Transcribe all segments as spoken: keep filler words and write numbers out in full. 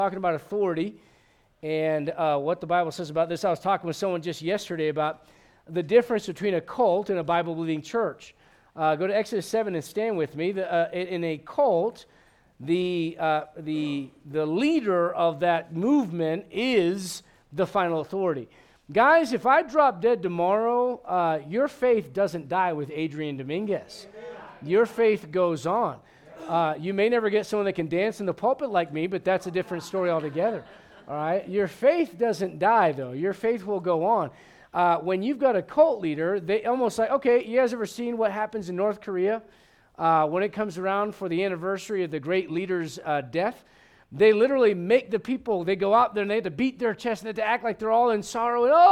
talking about authority and uh, what the Bible says about this. I was talking with someone just yesterday about the difference between a cult and a Bible-believing church. Uh, go to Exodus seven and stand with me. The, uh, in a cult, the, uh, the, the leader of that movement is the final authority. Guys, if I drop dead tomorrow, uh, your faith doesn't die with Adrian Dominguez. Your faith goes on. Uh, you may never get someone that can dance in the pulpit like me, but that's a different story altogether. All right? Your faith doesn't die, though. Your faith will go on. Uh, when you've got a cult leader, they almost like, okay, you guys ever seen what happens in North Korea uh, when it comes around for the anniversary of the great leader's uh, death? They literally make the people, they go out there and they have to beat their chest and they have to act like they're all in sorrow. And,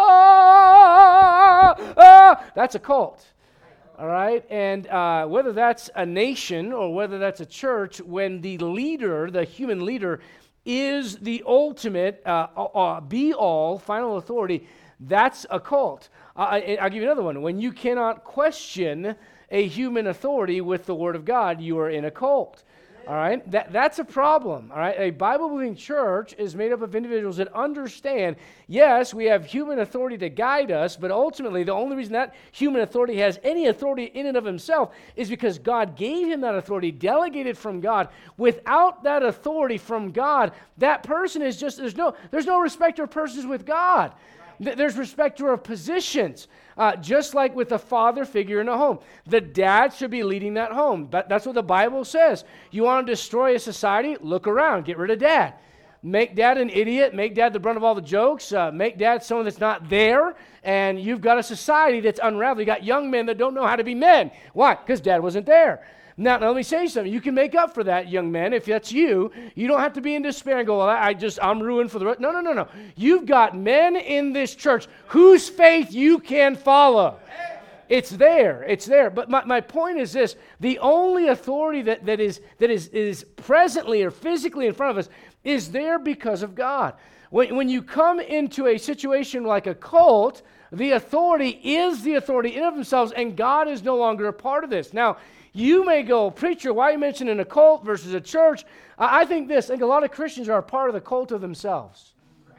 oh, oh, that's a cult. All right, and uh, whether that's a nation or whether that's a church, when the leader, the human leader, is the ultimate uh, uh, be-all, final authority, that's a cult. Uh, I, I'll give you another one. When you cannot question a human authority with the Word of God, you are in a cult. All right, that, that's a problem. All right, a Bible-believing church is made up of individuals that understand, yes, we have human authority to guide us, but ultimately the only reason that human authority has any authority in and of himself is because God gave him that authority, delegated from God. Without that authority from God, that person is just, there's no, there's no respecter of persons with God. There's respecter of positions, uh, just like with a father figure in a home. The dad should be leading that home. But that's what the Bible says. You want to destroy a society? Look around. Get rid of dad. Make dad an idiot. Make dad the brunt of all the jokes. Uh, make dad someone that's not there. And you've got a society that's unraveled. You got young men that don't know how to be men. Why? Because dad wasn't there. Now, now, let me say something. You can make up for that, young man. If that's you, you don't have to be in despair and go, well, I just, I'm ruined for the rest. No, no, no, no. You've got men in this church whose faith you can follow. It's there. It's there. But my, my point is this. The only authority that, that, is, that is, is presently or physically in front of us is there because of God. When, when you come into a situation like a cult, the authority is the authority in and of themselves, and God is no longer a part of this. Now, you may go, preacher, why are you mentioning a cult versus a church? I think this, I think a lot of Christians are a part of the cult of themselves.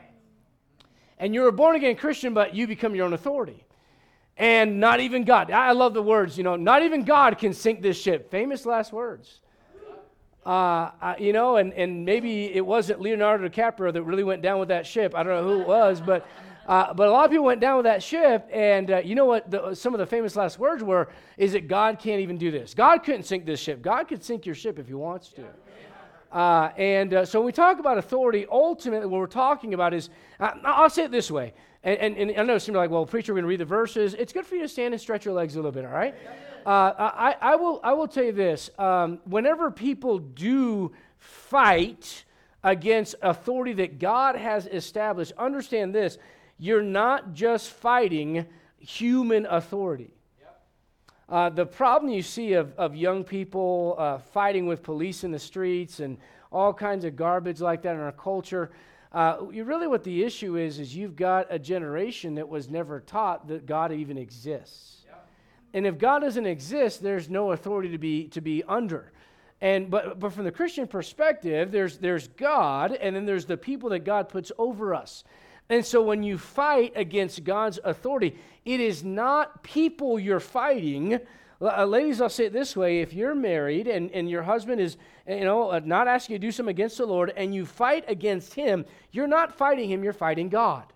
And you're a born-again Christian, but you become your own authority. And not even God. I love the words, you know, not even God can sink this ship. Famous last words. Uh, uh, you know, and, and maybe it wasn't Leonardo DiCaprio that really went down with that ship. I don't know who it was, but... Uh, but a lot of people went down with that ship, and uh, you know what the, some of the famous last words were, is that God can't even do this. God couldn't sink this ship. God could sink your ship if he wants to. Uh, and uh, so when we talk about authority, ultimately what we're talking about is, uh, I'll say it this way, and, and, and I know some are like, well, preacher, we're going to read the verses. It's good for you to stand and stretch your legs a little bit, all right? Uh, I, I, will, I will tell you this. Um, whenever people do fight against authority that God has established, understand this. You're not just fighting human authority. Yep. Uh, the problem you see of, of young people uh, fighting with police in the streets and all kinds of garbage like that in our culture, uh, you really what the issue is, is you've got a generation that was never taught that God even exists. Yep. And if God doesn't exist, there's no authority to be to be under. And but but from the Christian perspective, there's there's God, and then there's the people that God puts over us. And so when you fight against God's authority, it is not people you're fighting. Uh, ladies, I'll say it this way. If you're married and, and your husband is, you know, uh, not asking you to do something against the Lord, and you fight against him, you're not fighting him, you're fighting God.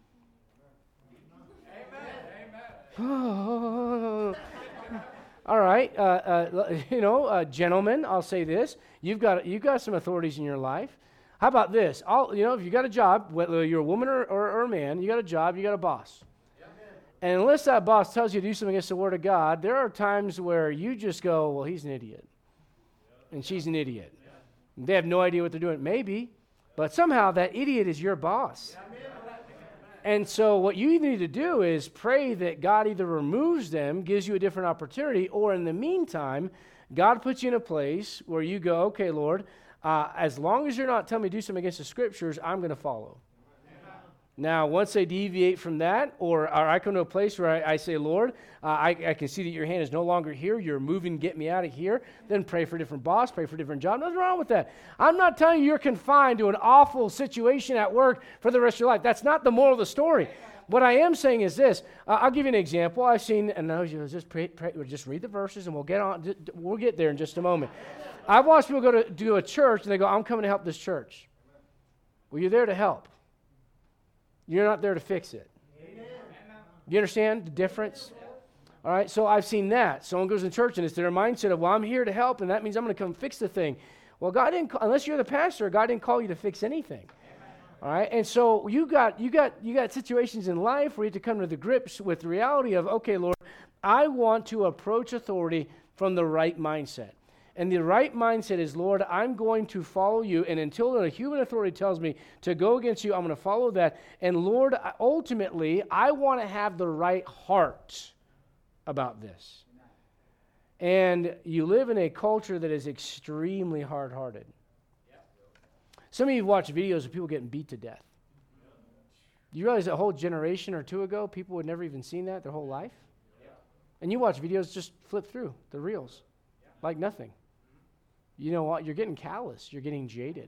Amen. All right. Uh, uh, you know, uh, gentlemen, I'll say this. You've got, you've got some authorities in your life. How about this? All, you know, if you got a job, whether you're a woman or, or, or a man, you got a job, you got a boss. Yeah. And unless that boss tells you to do something against the Word of God, there are times where you just go, well, he's an idiot. Yeah. And she's an idiot. Yeah. They have no idea what they're doing. Maybe, but somehow that idiot is your boss. Yeah. And so what you need to do is pray that God either removes them, gives you a different opportunity, or in the meantime, God puts you in a place where you go, okay, Lord, Uh, as long as you're not telling me to do something against the Scriptures, I'm going to follow. Now, once they deviate from that, or, or I come to a place where I, I say, Lord, uh, I, I can see that your hand is no longer here. You're moving, get me out of here. Then pray for a different boss, pray for a different job. Nothing wrong with that. I'm not telling you you're confined to an awful situation at work for the rest of your life. That's not the moral of the story. What I am saying is this. Uh, I'll give you an example. I've seen, and I was just pray, pray, just read the verses, and we'll get on. We'll get there in just a moment. I've watched people go to do a church, and they go, "I'm coming to help this church." Well, you're there to help. You're not there to fix it. Amen. You understand the difference? All right, so I've seen that. Someone goes to church and it's their mindset of, well, I'm here to help, and that means I'm going to come fix the thing. Well, God didn't, unless you're the pastor, God didn't call you to fix anything. All right, and so you got you got you got situations in life where you have to come to the grips with the reality of, okay, Lord, I want to approach authority from the right mindset. And the right mindset is, Lord, I'm going to follow you, and until a human authority tells me to go against you, I'm going to follow that. And Lord, ultimately, I want to have the right heart about this. And you live in a culture that is extremely hard-hearted. Some of you have watched videos of people getting beat to death. You realize a whole generation or two ago, people would never even seen that their whole life? And you watch videos, just flip through the reels, like nothing. You know what? You're getting callous. You're getting jaded.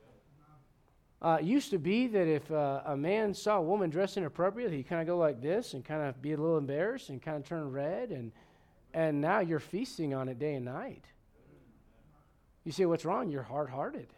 Uh, it used to be that if uh, a man saw a woman dressed inappropriately, he'd kind of go like this and kind of be a little embarrassed and kind of turn red. And, and now you're feasting on it day and night. You say, what's wrong? You're hard-hearted.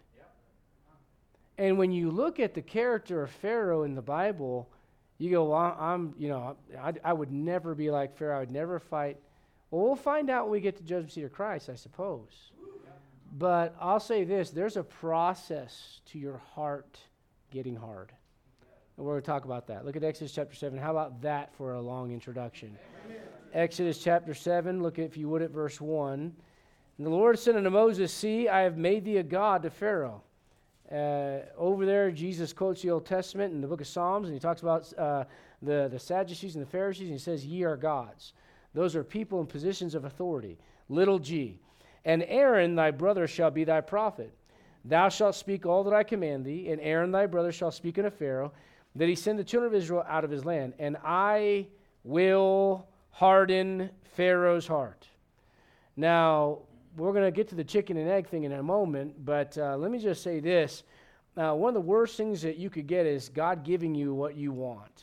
And when you look at the character of Pharaoh in the Bible, you go, well, I'm, you know, I, I would never be like Pharaoh. I would never fight. Well, we'll find out when we get to judgment seat of Christ, I suppose. But I'll say this, there's a process to your heart getting hard. And we're going to talk about that. Look at Exodus chapter seven. How about that for a long introduction? Amen. Exodus chapter seven, look at, if you would, at verse one. And the Lord said unto Moses, see, I have made thee a god to Pharaoh. Uh, over there, Jesus quotes the Old Testament in the book of Psalms, and he talks about uh, the, the Sadducees and the Pharisees, and he says, ye are gods. Those are people in positions of authority, little g. And Aaron thy brother shall be thy prophet. Thou shalt speak all that I command thee, and Aaron thy brother shall speak unto Pharaoh, that he send the children of Israel out of his land. And I will harden Pharaoh's heart. Now, we're going to get to the chicken and egg thing in a moment, but uh, let me just say this. Uh, one of the worst things that you could get is God giving you what you want.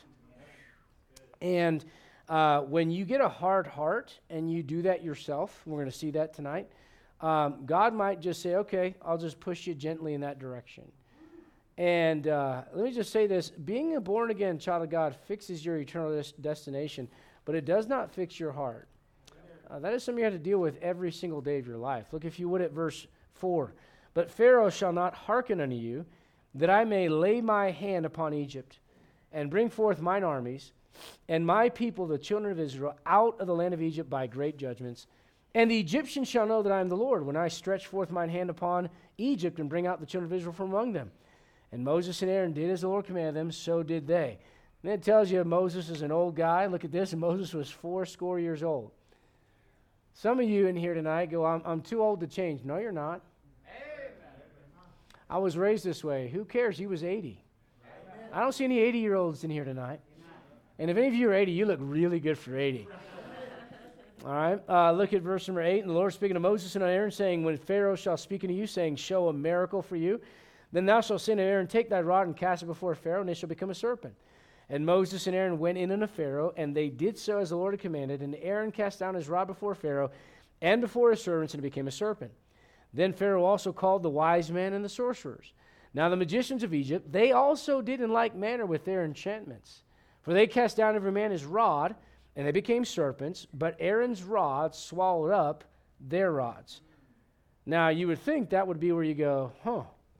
And uh, when you get a hard heart and you do that yourself, we're going to see that tonight, um, God might just say, okay, I'll just push you gently in that direction. And uh, let me just say this. Being a born-again child of God fixes your eternal des- destination, but it does not fix your heart. Uh, that is something you have to deal with every single day of your life. Look, if you would, at verse four. But Pharaoh shall not hearken unto you, that I may lay my hand upon Egypt, and bring forth mine armies, and my people, the children of Israel, out of the land of Egypt by great judgments. And the Egyptians shall know that I am the Lord, when I stretch forth mine hand upon Egypt, and bring out the children of Israel from among them. And Moses and Aaron did as the Lord commanded them, so did they. And it tells you Moses is an old guy. Look at this, and Moses was four score years old. Some of you in here tonight go, I'm, I'm too old to change. No, you're not. Amen. I was raised this way. Who cares? He was eighty. Amen. I don't see any eighty-year-olds in here tonight. Amen. And if any of you are eighty, you look really good for eighty. All right. Uh, look at verse number eight. And the Lord speaking to Moses and Aaron, saying, when Pharaoh shall speak unto you, saying, show a miracle for you, then thou shalt say unto Aaron, take thy rod and cast it before Pharaoh, and it shall become a serpent. And Moses and Aaron went in unto Pharaoh, and they did so as the Lord had commanded. And Aaron cast down his rod before Pharaoh and before his servants, and it became a serpent. Then Pharaoh also called the wise men and the sorcerers. Now the magicians of Egypt, they also did in like manner with their enchantments. For they cast down every man his rod, and they became serpents, but Aaron's rod swallowed up their rods. Now you would think that would be where you go, huh,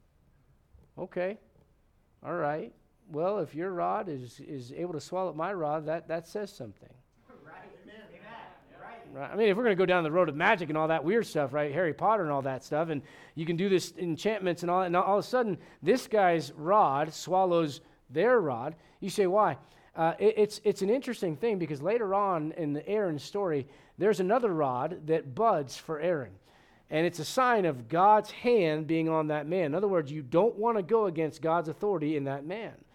okay, all right. Well, if your rod is, is able to swallow up my rod, that, that says something. Right. Amen. Right. Right. I mean, if we're going to go down the road of magic and all that weird stuff, right, Harry Potter and all that stuff, and you can do this enchantments and all that, and all of a sudden, this guy's rod swallows their rod. You say, why? Uh, it, it's, it's an interesting thing because later on in the Aaron story, there's another rod that buds for Aaron. And it's a sign of God's hand being on that man. In other words, you don't want to go against God's authority in that man.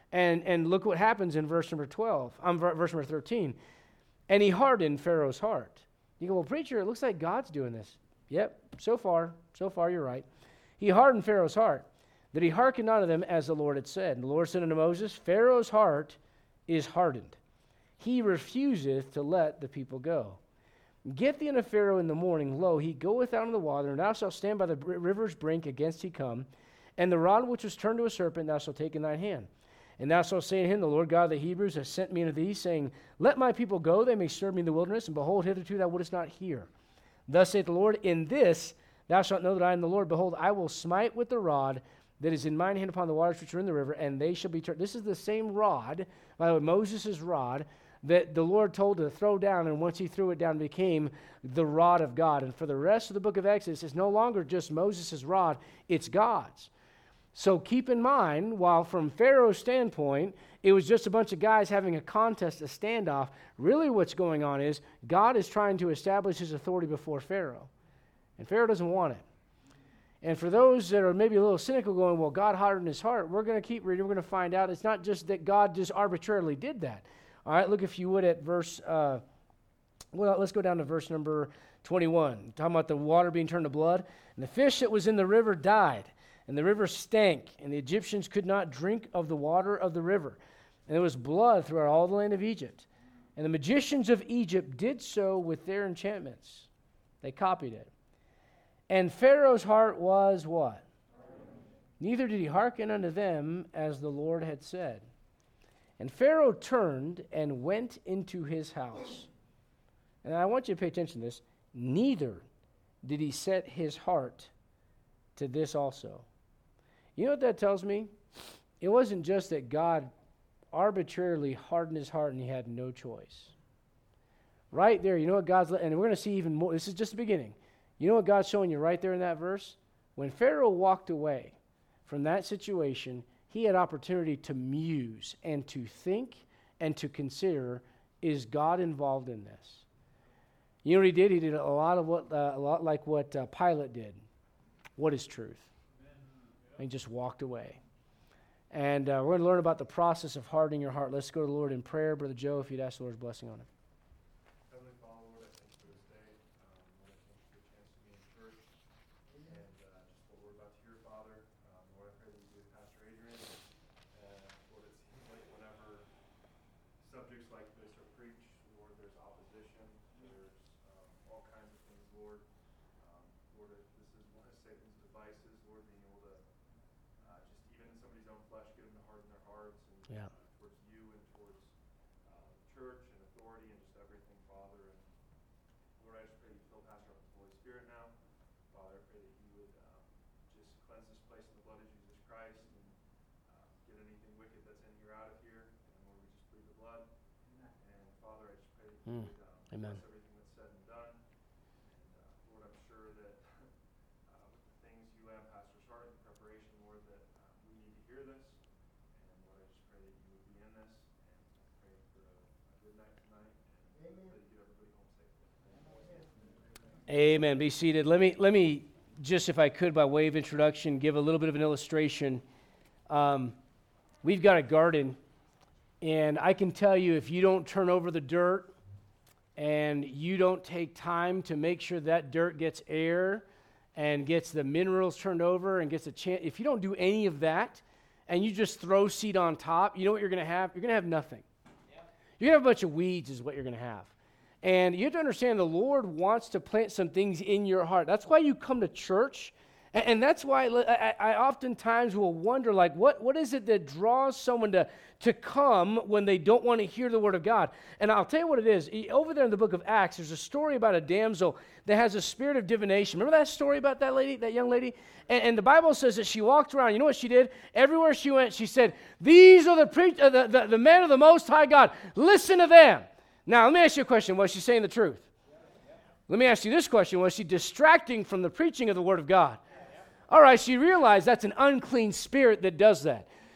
And, and look what happens in verse number twelve, um, verse number thirteen. And he hardened Pharaoh's heart. You go, well, preacher, it looks like God's doing this. Yep, so far, so far you're right. He hardened Pharaoh's heart, that he hearkened not to them as the Lord had said. And the Lord said unto Moses, Pharaoh's heart is hardened. He refuseth to let the people go. Get thee unto Pharaoh in the morning. Lo, he goeth out into the water, and thou shalt stand by the river's brink against he come. And the rod which was turned to a serpent thou shalt take in thine hand. And thou shalt say to him, the Lord God of the Hebrews has sent me unto thee, saying, let my people go, they may serve me in the wilderness. And behold, hitherto thou wouldest not hear. Thus saith the Lord, in this thou shalt know that I am the Lord. Behold, I will smite with the rod that is in mine hand upon the waters which are in the river, and they shall be turned. This is the same rod, by the way, Moses' rod, that the Lord told to throw down, and once he threw it down, it became the rod of God. And for the rest of the book of Exodus, it's no longer just Moses' rod, it's God's. So keep in mind, while from Pharaoh's standpoint, it was just a bunch of guys having a contest, a standoff, really what's going on is God is trying to establish his authority before Pharaoh. And Pharaoh doesn't want it. And for those that are maybe a little cynical going, well, God hardened his heart, we're going to keep reading. We're going to find out it's not just that God just arbitrarily did that. All right, look if you would at verse, uh, well, let's go down to verse number twenty-one. Talking about the water being turned to blood. And the fish that was in the river died, and the river stank, and the Egyptians could not drink of the water of the river. And there was blood throughout all the land of Egypt. And the magicians of Egypt did so with their enchantments. They copied it. And Pharaoh's heart was what? Neither did he hearken unto them as the Lord had said. And Pharaoh turned and went into his house. And I want you to pay attention to this. Neither did he set his heart to this also. You know what that tells me? It wasn't just that God arbitrarily hardened his heart and he had no choice. Right there, you know what God's, and we're going to see even more, this is just the beginning. You know what God's showing you right there in that verse? When Pharaoh walked away from that situation, he had opportunity to muse and to think and to consider, is God involved in this? You know what he did? He did a lot of what, uh, a lot like what uh, Pilate did. What is truth? And he just walked away. And uh, we're going to learn about the process of hardening your heart. Let's go to the Lord in prayer. Brother Joe, if you'd ask the Lord's blessing on him. Heavenly Father, Lord, I thank you for this day. Um, Lord, I thank you for the chance to be in church. And uh, just what we're about to hear, Father. Um, Lord, I pray that you be with Pastor Adrian. Uh, Lord, it seems like whenever subjects like this are preached, Lord, there's opposition. There's um, all kinds of things, Lord. Um, Lord, this is one of Satan's devices, Lord, being able to uh, just even in somebody's own flesh, get them to harden their hearts and Yeah. uh, towards you and towards uh, church and authority and just everything, Father. And Lord, I just pray you fill Pastor up with the Holy Spirit now. Father, I pray that you would um, just cleanse this place in the blood of Jesus Christ and uh, get anything wicked that's in here out of here. And Lord, we just plead the blood. And Father, I just pray that you Mm. would um, Amen. bless everything that's said and done. And uh, Lord, I'm sure that uh, with the things you have Pastor's heart in preparation, Lord, that uh, we need to hear this. And Lord, I just pray that you would be in this. And I pray for a, a good night tonight. And I pray that you get everybody home safely. Amen. Be seated. Let me, let me just, if I could, by way of introduction, give a little bit of an illustration. Um, we've got a garden, and I can tell you if you don't turn over the dirt and you don't take time to make sure that dirt gets air and gets the minerals turned over and gets a chance, if you don't do any of that and you just throw seed on top, you know what you're going to have? You're going to have nothing. Yeah. You're going to have a bunch of weeds is what you're going to have. And you have to understand the Lord wants to plant some things in your heart. That's why you come to church. And, and that's why I, I, I oftentimes will wonder, like, what, what is it that draws someone to, to come when they don't want to hear the word of God? And I'll tell you what it is. Over there in the book of Acts, there's a story about a damsel that has a spirit of divination. Remember that story about that lady, that young lady? And, and the Bible says that she walked around. You know what she did? Everywhere she went, she said, these are the, pre- uh, the, the, the men of the Most High God. Listen to them. Now, let me ask you a question. Was she saying the truth? Let me ask you this question. Was she distracting from the preaching of the Word of God? All right, she realized that's an unclean spirit that does that.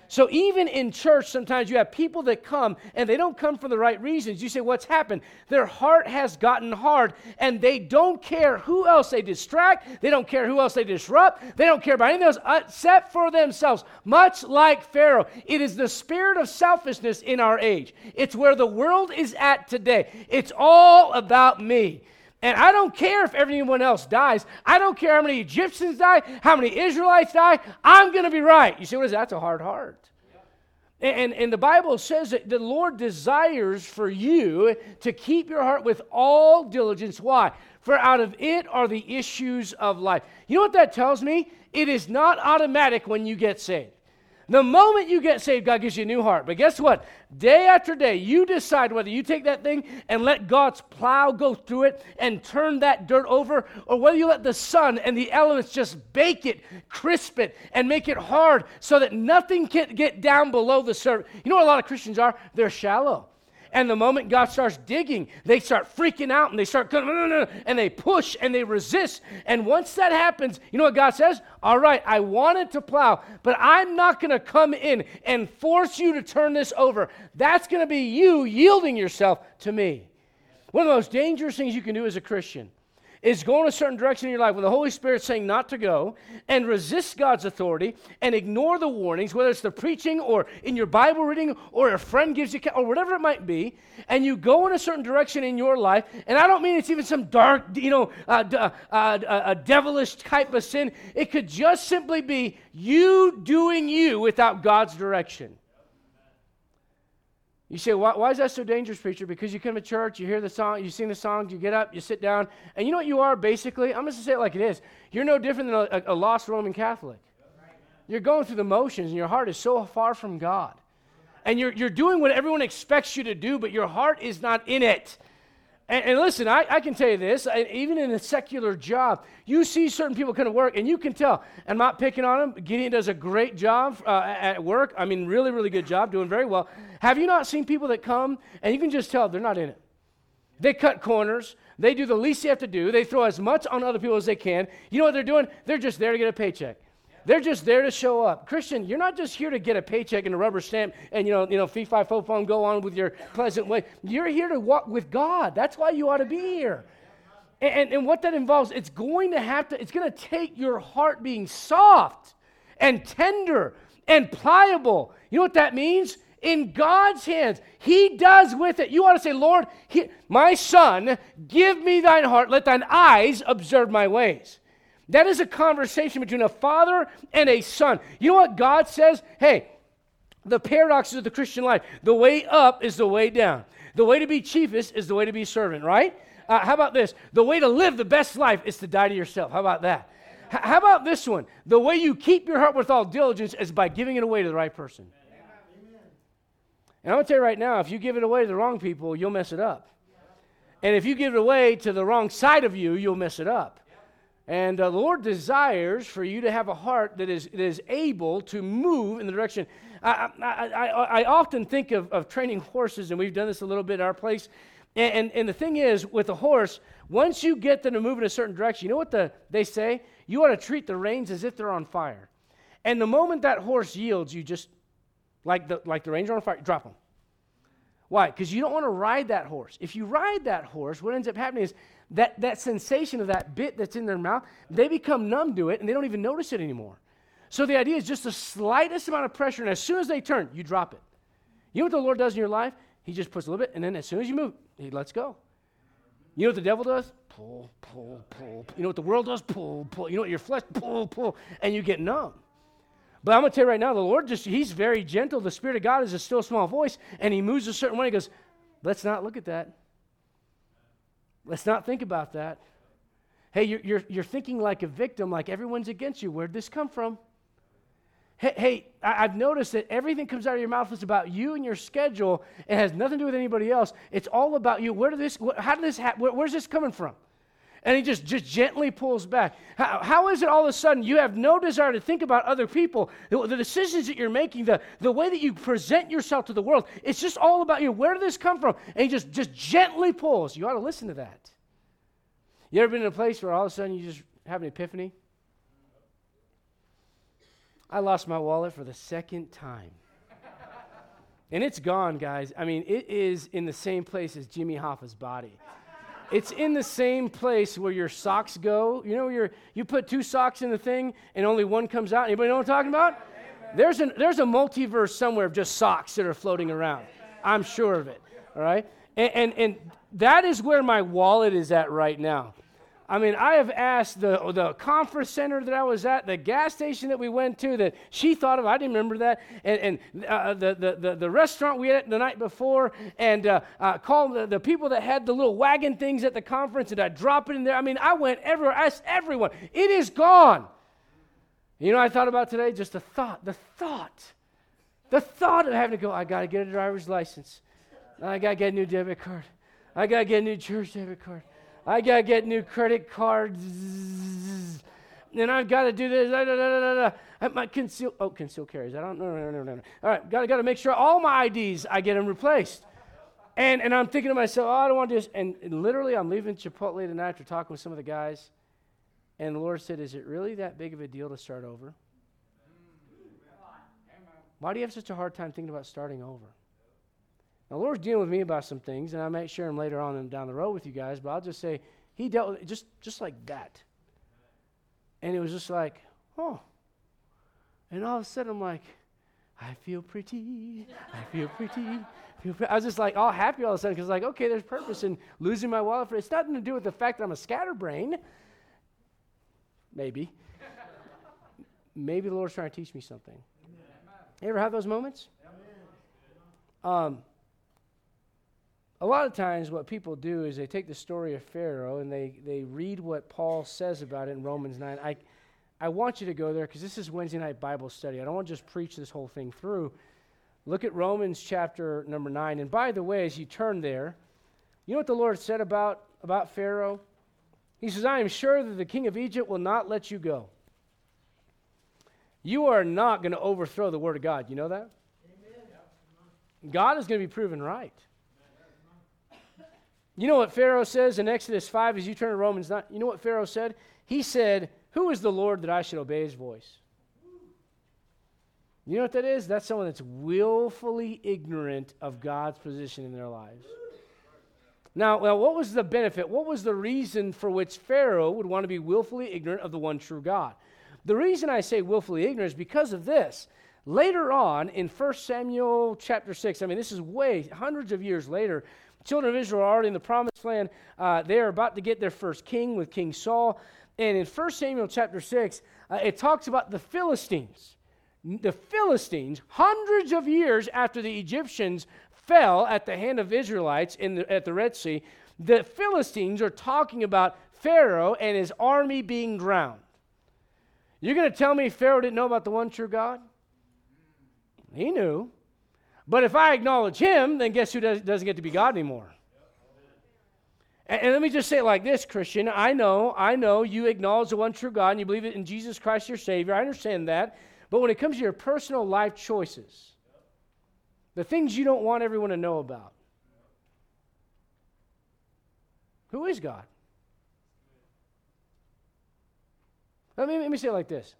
So even in church, sometimes you have people that come and they don't come for the right reasons. You say, what's happened? Their heart has gotten hard and they don't care who else they distract. They don't care who else they disrupt. They don't care about anything else except for themselves. Much like Pharaoh, it is the spirit of selfishness in our age. It's where the world is at today. It's all about me. And I don't care if everyone else dies. I don't care how many Egyptians die, how many Israelites die. I'm going to be right. You see what is that? That's a hard heart. And, and, and the Bible says that the Lord desires for you to keep your heart with all diligence. Why? For out of it are the issues of life. You know what that tells me? It is not automatic when you get saved. The moment you get saved, God gives you a new heart. But guess what? Day after day, you decide whether you take that thing and let God's plow go through it and turn that dirt over, or whether you let the sun and the elements just bake it, crisp it, and make it hard so that nothing can get down below the surface. You know what a lot of Christians are? They're shallow. And the moment God starts digging, they start freaking out and they start going, no, no, no, and they push and they resist. And once that happens, you know what God says? All right, I wanted to plow, but I'm not going to come in and force you to turn this over. That's going to be you yielding yourself to me. One of the most dangerous things you can do as a Christian is go in a certain direction in your life when the Holy Spirit's saying not to go, and resist God's authority and ignore the warnings, whether it's the preaching or in your Bible reading or a friend gives you, or whatever it might be, and you go in a certain direction in your life, and I don't mean it's even some dark, you know, uh, d- uh, uh, a devilish type of sin. It could just simply be you doing you without God's direction. You say, why, why is that so dangerous, preacher? Because you come to church, you hear the song, you sing the songs, you get up, you sit down, and you know what you are, basically? I'm just going to say it like it is. You're no different than a, a lost Roman Catholic. You're going through the motions, and your heart is so far from God. And you're, you're doing what everyone expects you to do, but your heart is not in it. And, and listen, I, I can tell you this, I, even in a secular job, you see certain people kind of work, and you can tell. I'm not picking on him. Gideon does a great job uh, at work. I mean, really, really good job, doing very well. Have you not seen people that come, and you can just tell they're not in it? They cut corners. They do the least they have to do. They throw as much on other people as they can. You know what they're doing? They're just there to get a paycheck. They're just there to show up. Christian, you're not just here to get a paycheck and a rubber stamp and, you know, you know, fee, fi, fo, fum, go on with your pleasant way. You're here to walk with God. That's why you ought to be here. And, and, and what that involves, it's going to have to, it's going to take your heart being soft and tender and pliable. You know what that means? In God's hands. He does with it. You ought to say, Lord, he, my son, give me thine heart. Let thine eyes observe my ways. That is a conversation between a father and a son. You know what God says? Hey, the paradoxes of the Christian life. The way up is the way down. The way to be chiefest is the way to be servant, right? Uh, how about this? The way to live the best life is to die to yourself. How about that? H- how about this one? The way you keep your heart with all diligence is by giving it away to the right person. Amen. And I'm going to tell you right now, if you give it away to the wrong people, you'll mess it up. And if you give it away to the wrong side of you, you'll mess it up. And uh, the Lord desires for you to have a heart that is, that is able to move in the direction. I, I, I, I often think of, of training horses, and we've done this a little bit at our place. And, and, and the thing is, with a horse, once you get them to move in a certain direction, you know what the, they say? You ought to treat the reins as if they're on fire. And the moment that horse yields, you just, like the, like the reins are on fire, drop them. Why? Because you don't want to ride that horse. If you ride that horse, what ends up happening is that, that sensation of that bit that's in their mouth, they become numb to it, and they don't even notice it anymore. So the idea is just the slightest amount of pressure, and as soon as they turn, you drop it. You know what the Lord does in your life? He just puts a little bit, and then as soon as you move, he lets go. You know what the devil does? Pull, pull, pull. You know what the world does? Pull, pull. You know what your flesh? Pull, pull. And you get numb. But I'm going to tell you right now, the Lord just, he's very gentle. The Spirit of God is a still small voice, and he moves a certain way. He goes, let's not look at that. Let's not think about that. Hey, you're, you're, you're thinking like a victim, like everyone's against you. Where'd this come from? Hey, hey, I, I've noticed that everything comes out of your mouth is about you and your schedule. It has nothing to do with anybody else. It's all about you. Where did this, wh- how did this happen? Where, where's this coming from? And he just, just gently pulls back. How, how is it all of a sudden you have no desire to think about other people? The, the decisions that you're making, the, the way that you present yourself to the world, it's just all about you. Where did this come from? And he just, just gently pulls. You ought to listen to that. You ever been in a place where all of a sudden you just have an epiphany? I lost my wallet for the second time. And it's gone, guys. I mean, it is in the same place as Jimmy Hoffa's body. It's in the same place where your socks go. You know, you're, you put two socks in the thing and only one comes out. Anybody know what I'm talking about? There's, an, there's a multiverse somewhere of just socks that are floating around. I'm sure of it, all right? And, and, and that is where my wallet is at right now. I mean, I have asked the, the conference center that I was at, the gas station that we went to that she thought of, I didn't remember that, and, and uh, the, the, the, the restaurant we had the night before, and uh, uh, called the, the people that had the little wagon things at the conference, and I drop it in there. I mean, I went everywhere, asked everyone. It is gone. You know what I thought about today? Just the thought, the thought, the thought of having to go, I got to get a driver's license. I got to get a new debit card. I got to get a new church debit card. I got to get new credit cards. And I've got to do this. Da, da, da, da, da. I might conceal, oh, conceal carries. I don't know. No, no, no, no. All right, got to got to make sure all my I Ds, I get them replaced. And and I'm thinking to myself, oh, I don't want to do this. And, and literally, I'm leaving Chipotle tonight after talking with some of the guys. And the Lord said, is it really that big of a deal to start over? Why do you have such a hard time thinking about starting over? Now, the Lord's dealing with me about some things, and I might share them later on and down the road with you guys, but I'll just say, he dealt with it just, just like that. And it was just like, oh. And all of a sudden, I'm like, I feel pretty. I feel pretty. I, feel pretty. I was just like all happy all of a sudden because like, okay, there's purpose in losing my wallet. For, it's nothing to do with the fact that I'm a scatterbrain. Maybe. Maybe the Lord's trying to teach me something. You ever have those moments? Um. A lot of times what people do is they take the story of Pharaoh and they, they read what Paul says about it in Romans nine. I, I want you to go there because this is Wednesday night Bible study. I don't want to just preach this whole thing through. Look at Romans chapter number nine. And by the way, as you turn there, you know what the Lord said about, about Pharaoh? He says, I am sure that the king of Egypt will not let you go. You are not going to overthrow the word of God. You know that? Amen. God is going to be proven right. You know what Pharaoh says in Exodus five as you turn to Romans nine? You know what Pharaoh said? He said, who is the Lord that I should obey his voice? You know what that is? That's someone that's willfully ignorant of God's position in their lives. Now, well, what was the benefit? What was the reason for which Pharaoh would want to be willfully ignorant of the one true God? The reason I say willfully ignorant is because of this. Later on in First Samuel chapter six, I mean, this is way, hundreds of years later, children of Israel are already in the promised land. Uh, they are about to get their first king with King Saul. And in First Samuel chapter six, uh, it talks about the Philistines. The Philistines, hundreds of years after the Egyptians fell at the hand of Israelites in the, at the Red Sea, the Philistines are talking about Pharaoh and his army being drowned. You're going to tell me Pharaoh didn't know about the one true God? He knew. But if I acknowledge him, then guess who does, doesn't get to be God anymore? And, and let me just say it like this, Christian. I know, I know you acknowledge the one true God and you believe it in Jesus Christ your Savior. I understand that. But when it comes to your personal life choices, the things you don't want everyone to know about, who is God? Let me, let me say it like this.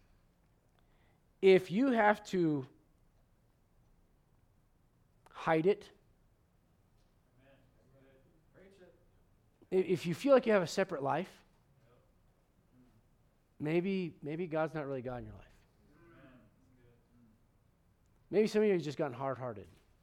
If you have to hide it, if you feel like you have a separate life, maybe maybe God's not really God in your life. Maybe some of you have just gotten hard-hearted.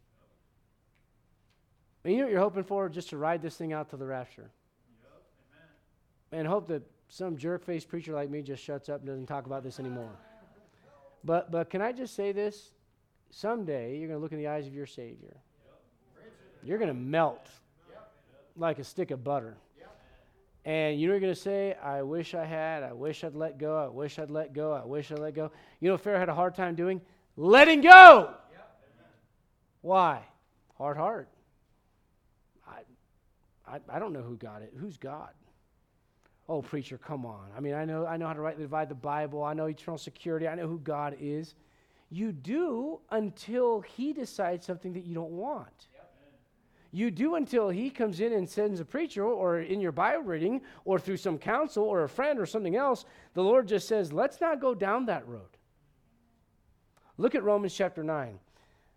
And you know what you're hoping for? Just to ride this thing out to the rapture. And hope that some jerk-faced preacher like me just shuts up and doesn't talk about this anymore. But but can I just say this? Someday you're going to look in the eyes of your Savior. You're going to melt like a stick of butter. And you know what you're going to say? I wish I had. I wish I'd let go. I wish I'd let go. I wish I'd let go. You know what Pharaoh had a hard time doing? Letting go. Why? Hard heart. I, I I don't know who God is. Who's God? Oh, preacher, come on. I mean, I know I know how to rightly divide the Bible. I know eternal security. I know who God is. You do until he decides something that you don't want. Yep. You do until he comes in and sends a preacher or in your Bible reading or through some counsel or a friend or something else. The Lord just says, let's not go down that road. Look at Romans chapter nine.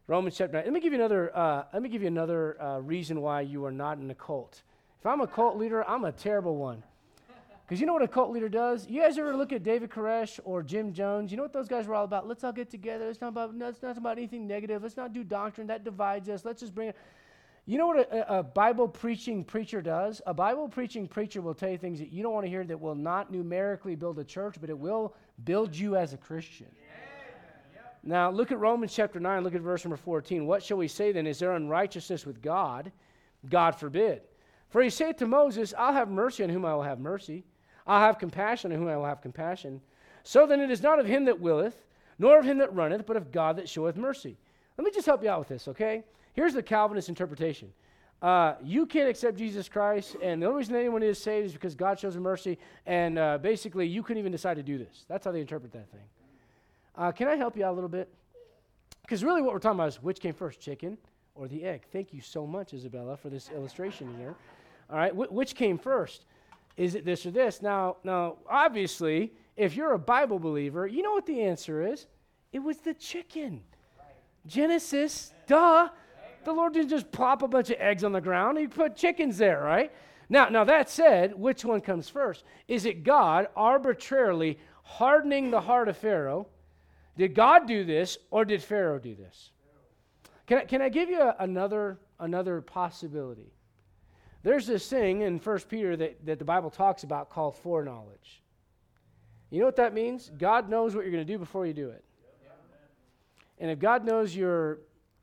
Romans chapter nine. Let me give you another, uh, let me give you another uh, reason why you are not in a cult. If I'm a cult leader, I'm a terrible one. Because you know what a cult leader does? You guys ever look at David Koresh or Jim Jones? You know what those guys were all about? Let's all get together. It's not about, no, it's not about anything negative. Let's not do doctrine. That divides us. Let's just bring it. You know what a, a Bible preaching preacher does? A Bible preaching preacher will tell you things that you don't want to hear that will not numerically build a church, but it will build you as a Christian. Yeah. Now, look at Romans chapter nine. Look at verse number fourteen. What shall we say then? Is there unrighteousness with God? God forbid. For he said to Moses, I'll have mercy on whom I will have mercy. I'll have compassion on whom I will have compassion. So then it is not of him that willeth, nor of him that runneth, but of God that showeth mercy. Let me just help you out with this, okay? Here's the Calvinist interpretation. Uh, you can't accept Jesus Christ, and the only reason anyone is saved is because God shows him mercy, and uh, basically you couldn't even decide to do this. That's how they interpret that thing. Uh, can I help you out a little bit? Because really what we're talking about is which came first, chicken or the egg? Thank you so much, Isabella, for this illustration here. All right, wh- which came first? Is it this or this? Now, now, obviously, if you're a Bible believer, you know what the answer is. It was the chicken. Genesis, duh. The Lord didn't just plop a bunch of eggs on the ground. He put chickens there, right? Now, now that said, which one comes first? Is it God arbitrarily hardening the heart of Pharaoh? Did God do this, or did Pharaoh do this? Can I, can I give you a, another, another possibility? There's this thing in First Peter that, that the Bible talks about called foreknowledge. You know what that means? God knows what you're going to do before you do it. And if God knows you're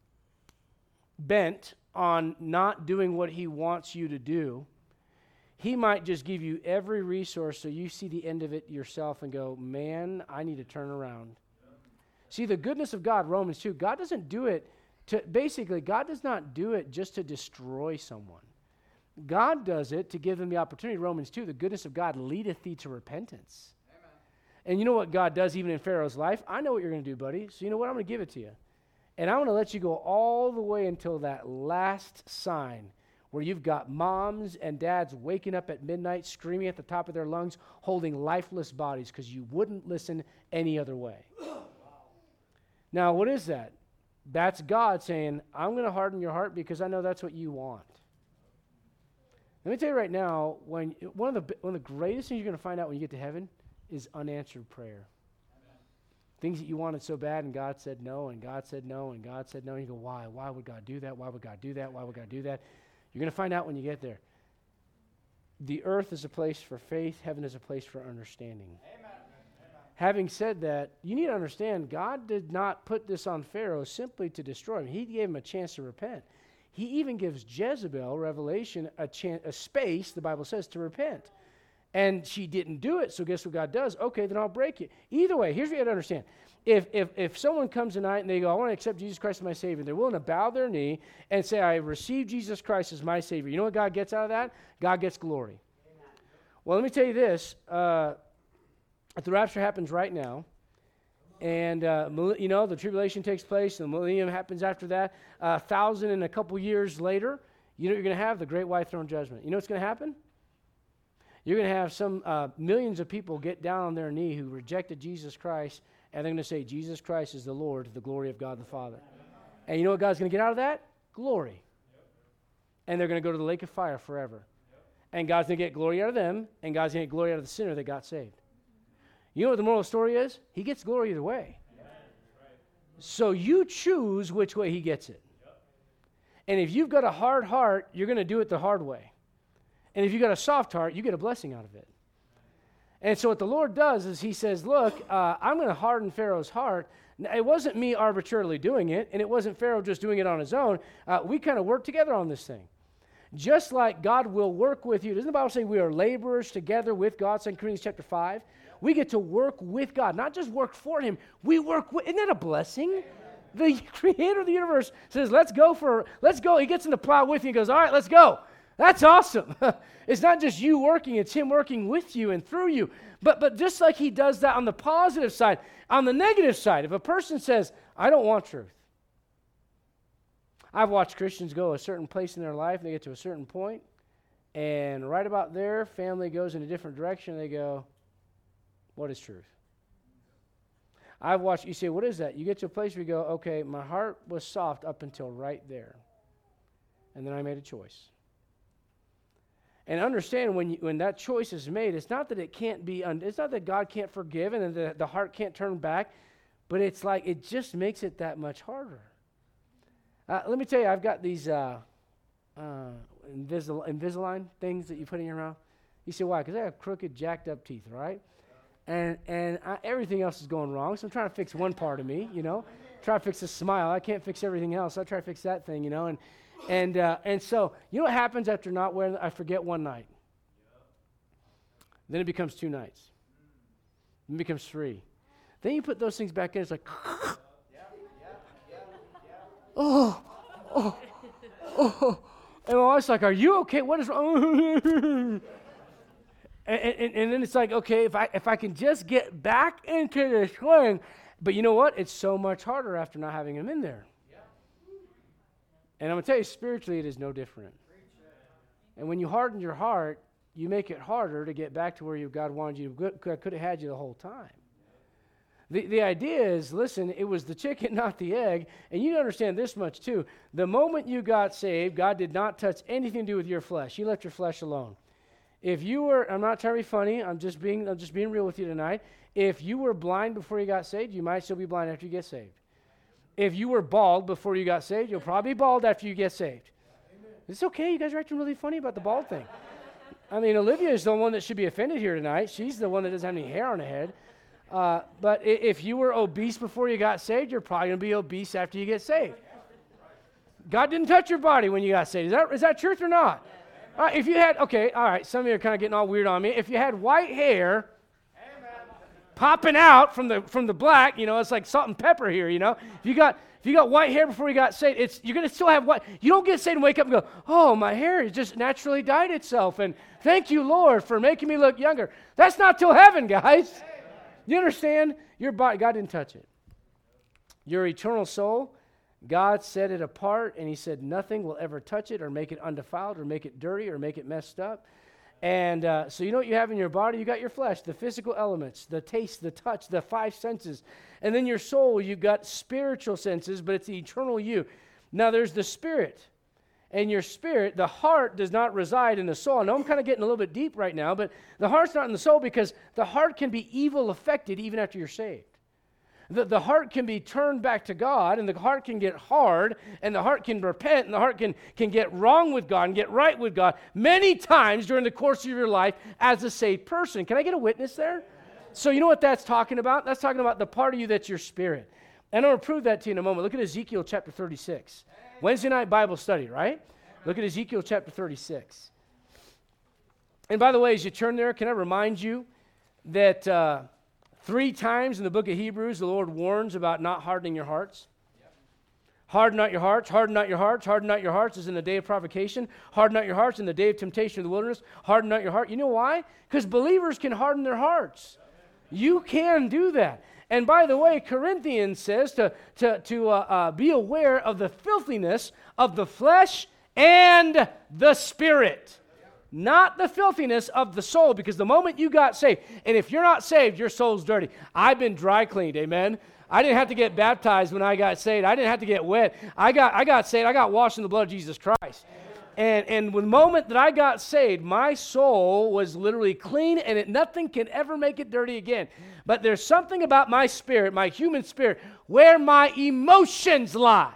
bent on not doing what he wants you to do, he might just give you every resource so you see the end of it yourself and go, man, I need to turn around. See, the goodness of God, Romans two, God doesn't do it to, basically, God does not do it just to destroy someone. God does it to give them the opportunity. Romans two, the goodness of God leadeth thee to repentance. Amen. And you know what God does even in Pharaoh's life? I know what you're going to do, buddy. So you know what? I'm going to give it to you. And I'm going to let you go all the way until that last sign where you've got moms and dads waking up at midnight, screaming at the top of their lungs, holding lifeless bodies because you wouldn't listen any other way. Wow. Now, what is that? That's God saying, I'm going to harden your heart because I know that's what you want. Let me tell you right now, when one of the one of the greatest things you're going to find out when you get to heaven is unanswered prayer. Amen. Things that you wanted so bad, and God said no, and God said no, and God said no. And you go, why? Why would God do that? Why would God do that? Why would God do that? You're going to find out when you get there. The earth is a place for faith. Heaven is a place for understanding. Amen. Amen. Having said that, you need to understand God did not put this on Pharaoh simply to destroy him. He gave him a chance to repent. He even gives Jezebel, Revelation, a, chan- a space, the Bible says, to repent. And she didn't do it, so guess what God does? Okay, then I'll break it. Either way, here's what you have to understand. If, if, if someone comes tonight and they go, I want to accept Jesus Christ as my Savior, they're willing to bow their knee and say, I receive Jesus Christ as my Savior. You know what God gets out of that? God gets glory. Amen. Well, let me tell you this. Uh, if the rapture happens right now, and, uh, you know, the tribulation takes place, the millennium happens after that. A uh, thousand and a couple years later, you know what you're going to have? The great white throne judgment. You know what's going to happen? You're going to have some uh, millions of people get down on their knee who rejected Jesus Christ, and they're going to say, Jesus Christ is the Lord, the glory of God the Father. And you know what God's going to get out of that? Glory. And they're going to go to the lake of fire forever. And God's going to get glory out of them, and God's going to get glory out of the sinner that got saved. You know what the moral of the story is? He gets glory either way. Amen. So you choose which way he gets it. Yep. And if you've got a hard heart, you're going to do it the hard way. And if you've got a soft heart, you get a blessing out of it. And so what the Lord does is he says, look, uh, I'm going to harden Pharaoh's heart. Now, it wasn't me arbitrarily doing it, and it wasn't Pharaoh just doing it on his own. Uh, we kind of worked together on this thing. Just like God will work with you. Doesn't the Bible say we are laborers together with God? Second Corinthians chapter five. We get to work with God, not just work for him. We work with, isn't that a blessing? The creator of the universe says, let's go for, let's go. He gets in the plow with you and goes, all right, let's go. That's awesome. It's not just you working, it's him working with you and through you. But, but just like he does that on the positive side, on the negative side, if a person says, I don't want truth. I've watched Christians go a certain place in their life, and they get to a certain point, and right about there, family goes in a different direction, and they go, what is truth? I've watched, you say, what is that? You get to a place where you go, okay, my heart was soft up until right there. And then I made a choice. And understand when you, when that choice is made, it's not that it can't be, un, it's not that God can't forgive and the, the heart can't turn back, but it's like it just makes it that much harder. Uh, let me tell you, I've got these uh, uh, Invisil- Invisalign things that you put in your mouth. You say, why? Because I have crooked, jacked up teeth, right? And and I, everything else is going wrong, so I'm trying to fix one part of me, you know. Try to fix the smile. I can't fix everything else. I try to fix that thing, you know. And and uh, and so, you know what happens after not wearing, I forget one night. Then it becomes two nights. Then it becomes three. Then you put those things back in, it's like, oh, oh, oh. And my wife's like, are you okay? What is wrong? And, and, and then it's like, okay, if I if I can just get back into the swing, but you know what? It's so much harder after not having him in there. Yeah. And I'm going to tell you, spiritually, it is no different. And when you harden your heart, you make it harder to get back to where you God wanted you to go. Could have had you the whole time. The, the idea is, listen, it was the chicken, not the egg. And you understand this much, too. The moment you got saved, God did not touch anything to do with your flesh. You left your flesh alone. If you were, I'm not trying to be funny, I'm just being I'm just being real with you tonight. If you were blind before you got saved, you might still be blind after you get saved. If you were bald before you got saved, you'll probably be bald after you get saved. Amen. It's okay, you guys are acting really funny about the bald thing. I mean, Olivia is the one that should be offended here tonight. She's the one that doesn't have any hair on her head. Uh, but if you were obese before you got saved, you're probably going to be obese after you get saved. God didn't touch your body when you got saved. Is that is that truth or not? All right, if you had, okay, all right, some of you are kind of getting all weird on me. If you had white hair popping out from the from the black, you know, it's like salt and pepper here, you know. If you got if you got white hair before you got saved, it's you're going to still have white. You don't get saved and wake up and go, oh, my hair has just naturally dyed itself, and thank you, Lord, for making me look younger. That's not till heaven, guys. You understand? Your body, God didn't touch it. Your eternal soul, God set it apart, and he said nothing will ever touch it or make it undefiled or make it dirty or make it messed up. And uh, so you know what you have in your body? You got your flesh, the physical elements, the taste, the touch, the five senses. And then your soul, you've got spiritual senses, but it's the eternal you. Now there's the spirit. And your spirit, the heart does not reside in the soul. I know I'm kind of getting a little bit deep right now, but the heart's not in the soul because the heart can be evil affected even after you're saved. The, the heart can be turned back to God, and the heart can get hard, and the heart can repent, and the heart can, can get wrong with God and get right with God many times during the course of your life as a saved person. Can I get a witness there? So you know what that's talking about? That's talking about the part of you that's your spirit. And I'm going to prove that to you in a moment. Look at Ezekiel chapter thirty-six. Wednesday night Bible study, right? Look at Ezekiel chapter thirty-six. And by the way, as you turn there, can I remind you that uh, three times in the book of Hebrews, the Lord warns about not hardening your hearts. Yep. Harden not your hearts, harden not your hearts, harden not your hearts is in the day of provocation. Harden not your hearts in the day of temptation of the wilderness. Harden not your heart. You know why? Because believers can harden their hearts. You can do that. And by the way, Corinthians says to, to, to uh, uh, be aware of the filthiness of the flesh and the spirit. Not the filthiness of the soul, because the moment you got saved, and if you're not saved, your soul's dirty. I've been dry cleaned, amen? I didn't have to get baptized when I got saved. I didn't have to get wet. I got I got saved. I got washed in the blood of Jesus Christ. And and the moment that I got saved, my soul was literally clean, and it, nothing can ever make it dirty again. But there's something about my spirit, my human spirit, where my emotions lie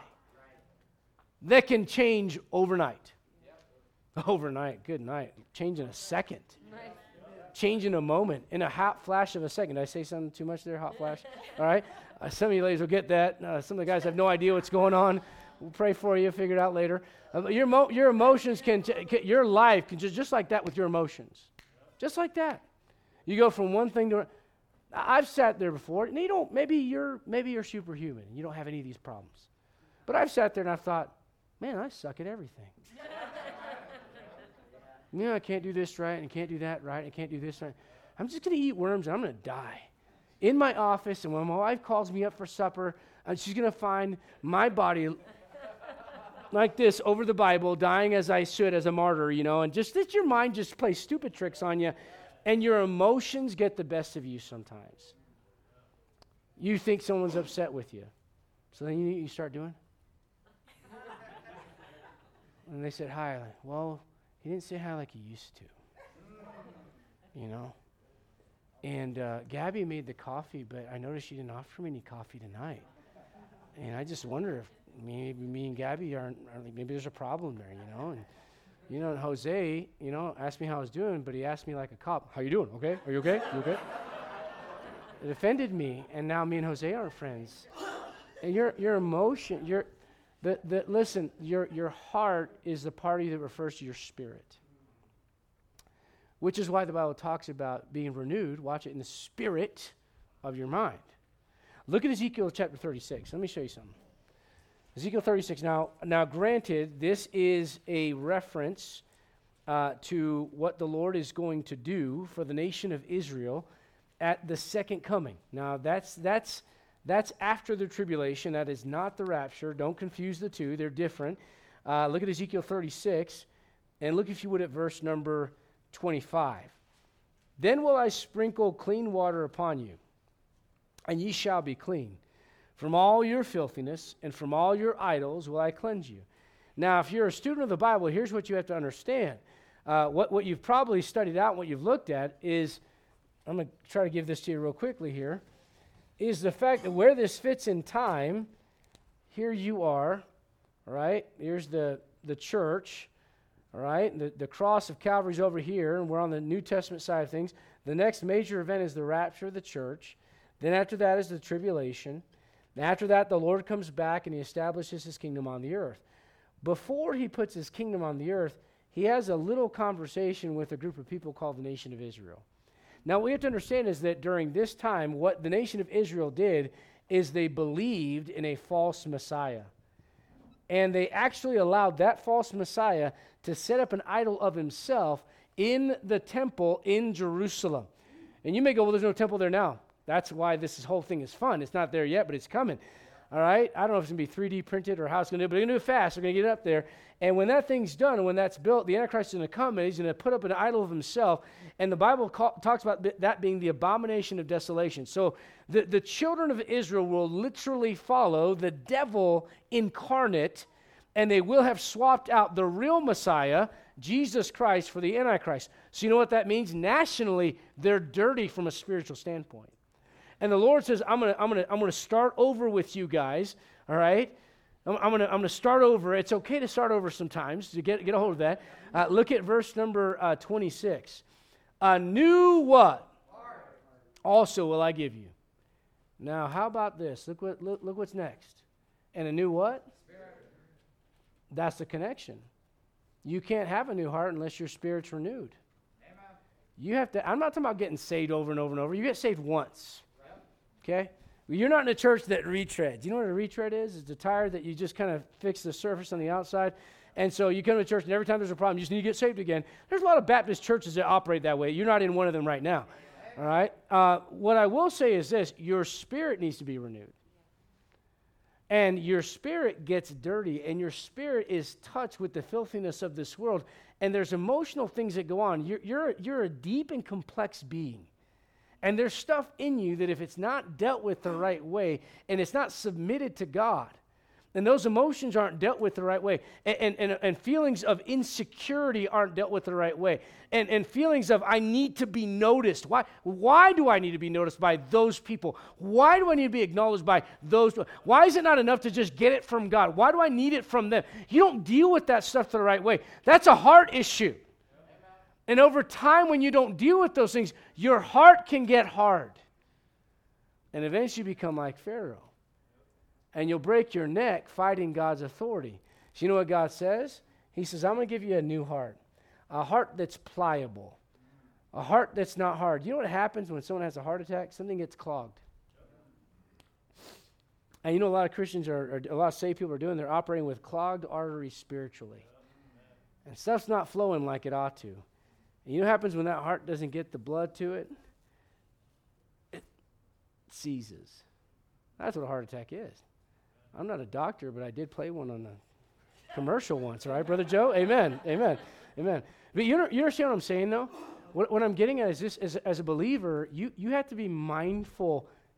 that can change overnight. Overnight, good night. Change in a second. Nice. Change in a moment, in a hot flash of a second. Did I say something too much there? Hot flash? All right. Uh, some of you ladies will get that. Uh, some of the guys have no idea what's going on. We'll pray for you. Figure it out later. Uh, your mo- your emotions can, t- can, your life can just just like that with your emotions, just like that. You go from one thing to. I've sat there before, and you don't. Maybe you're maybe you're superhuman. And you don't have any of these problems, but I've sat there and I've thought, man, I suck at everything. You know, I can't do this right, and I can't do that right, and I can't do this right. I'm just going to eat worms, and I'm going to die. In my office, and when my wife calls me up for supper, and she's going to find my body like this over the Bible, dying as I should as a martyr, you know, and just let your mind just play stupid tricks on you, and your emotions get the best of you sometimes. you think someone's upset with you. So then you, you start doing. And they said hi. Like, well, he didn't say hi like he used to. You know? And uh, Gabby made the coffee, but I noticed she didn't offer me any coffee tonight. And I just wonder if maybe me and Gabby aren't, are like, maybe there's a problem there, you know? And, you know, and Jose, you know, asked me how I was doing, but he asked me like a cop, how you doing, okay? Are you okay? You okay? It offended me, and now me and Jose aren't friends. And your your emotion, your the the listen, your your heart is the party that refers to your spirit. Which is why the Bible talks about being renewed, watch it, in the spirit of your mind. Look at Ezekiel chapter thirty-six. Let me show you something. Ezekiel thirty-six. Now, now granted, this is a reference uh, to what the Lord is going to do for the nation of Israel at the second coming. Now, that's that's that's after the tribulation. That is not the rapture. Don't confuse the two. They're different. Uh, look at Ezekiel thirty-six, and look, if you would, at verse number twenty-five. Then will I sprinkle clean water upon you, and ye shall be clean. From all your filthiness and from all your idols will I cleanse you. Now, if you're a student of the Bible, here's what you have to understand. Uh, what, what you've probably studied out and what you've looked at is, I'm going to try to give this to you real quickly here, is the fact that where this fits in time, here you are, all right? Here's the, the church, all right? The, the cross of Calvary's over here, and we're on the New Testament side of things. The next major event is the rapture of the church. Then after that is the tribulation. And after that, the Lord comes back and he establishes his kingdom on the earth. Before he puts his kingdom on the earth, he has a little conversation with a group of people called the nation of Israel. Now, what we have to understand is that during this time, what the nation of Israel did is they believed in a false Messiah. And they actually allowed that false Messiah to set up an idol of himself in the temple in Jerusalem. And you may go, well, there's no temple there now. That's why this whole thing is fun. It's not there yet, but it's coming. All right? I don't know if it's going to be three D printed or how it's going to do it, but they're going to do it fast. They're going to get it up there. And when that thing's done and when that's built, the Antichrist is going to come and he's going to put up an idol of himself. And the Bible call, talks about th- that being the abomination of desolation. So the, the children of Israel will literally follow the devil incarnate, and they will have swapped out the real Messiah, Jesus Christ, for the Antichrist. So you know what that means? Nationally, they're dirty from a spiritual standpoint. And the Lord says, I'm going to I'm gonna, I'm gonna start over with you guys, all right? I'm, I'm going to I'm gonna start over. It's okay to start over sometimes, to get, get a hold of that. Uh, look at verse number uh, twenty-six. A new what? Heart. Also will I give you. Now, how about this? Look what look, look what's next. And a new what? Spirit. That's the connection. You can't have a new heart unless your spirit's renewed. Amen. You have to, I'm not talking about getting saved over and over and over. You get saved once. Okay? Well, you're not in a church that retreads. You know what a retread is? It's a tire that you just kind of fix the surface on the outside. And so you come to church, and every time there's a problem, you just need to get saved again. There's a lot of Baptist churches that operate that way. You're not in one of them right now. All right? Uh, what I will say is this. Your spirit needs to be renewed. And your spirit gets dirty, and your spirit is touched with the filthiness of this world. And there's emotional things that go on. You're, you're, you're a deep and complex being. And there's stuff in you that if it's not dealt with the right way and it's not submitted to God, and those emotions aren't dealt with the right way, and, and, and feelings of insecurity aren't dealt with the right way, and, and feelings of I need to be noticed. Why, why do I need to be noticed by those people? Why do I need to be acknowledged by those? Why is it not enough to just get it from God? Why do I need it from them? You don't deal with that stuff the right way. That's a heart issue. And over time, when you don't deal with those things, your heart can get hard. And eventually become like Pharaoh. And you'll break your neck fighting God's authority. So you know what God says? He says, I'm going to give you a new heart. A heart that's pliable. A heart that's not hard. You know what happens when someone has a heart attack? Something gets clogged. And you know a lot of Christians, are, or a lot of saved people are doing, they're operating with clogged arteries spiritually. And stuff's not flowing like it ought to. And you know what happens when that heart doesn't get the blood to it? It seizes. That's what a heart attack is. I'm not a doctor, but I did play one on a commercial once, all right, Brother Joe? Amen, amen, amen. But you, know, you understand what I'm saying, though? What, what I'm getting at is this, as, as a believer, you, you have to be mindful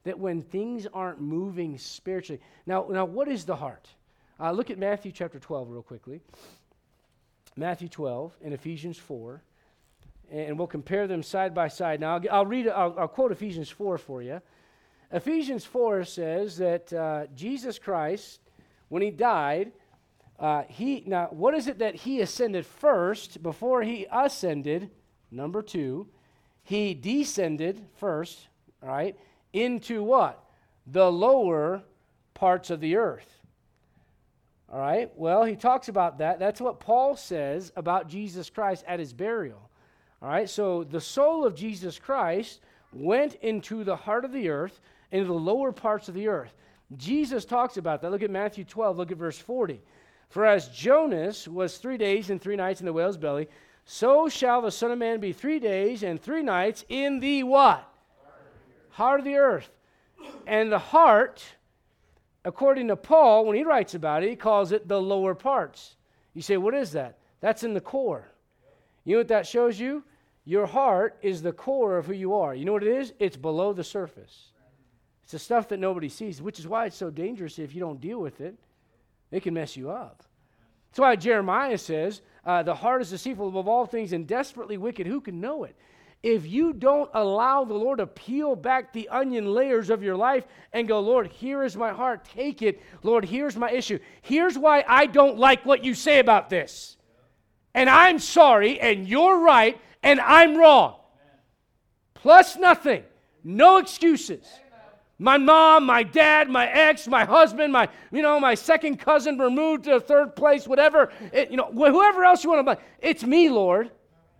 that when things aren't moving spiritually. Now, now what is the heart? Uh, look at Matthew chapter twelve real quickly. Matthew twelve and Ephesians four. And we'll compare them side by side. Now, I'll, I'll read, I'll, I'll quote Ephesians four for you. Ephesians four says that uh, Jesus Christ, when he died, uh, he, now, what is it that he ascended first before he ascended? Number two, he descended first, all right, into what? The lower parts of the earth. All right, well, he talks about that. That's what Paul says about Jesus Christ at his burial. All right, so the soul of Jesus Christ went into the heart of the earth, into the lower parts of the earth. Jesus talks about that. Look at Matthew twelve, look at verse forty. For as Jonas was three days and three nights in the whale's belly, so shall the Son of Man be three days and three nights in the what? Heart of the earth. And the heart, according to Paul, when he writes about it, he calls it the lower parts. You say, what is that? That's in the core. You know what that shows you? Your heart is the core of who you are. You know what it is? It's below the surface. It's the stuff that nobody sees, which is why it's so dangerous if you don't deal with it. It can mess you up. That's why Jeremiah says, uh, the heart is deceitful above all things and desperately wicked. Who can know it? If you don't allow the Lord to peel back the onion layers of your life and go, Lord, here is my heart. Take it. Lord, here's my issue. Here's why I don't like what you say about this. And I'm sorry, and you're right, and I'm wrong. Amen. Plus nothing. No excuses. Amen. My mom, my dad, my ex, my husband, my, you know, my second cousin removed to third place, whatever. It, you know, whoever else you want to blame. It's me, Lord.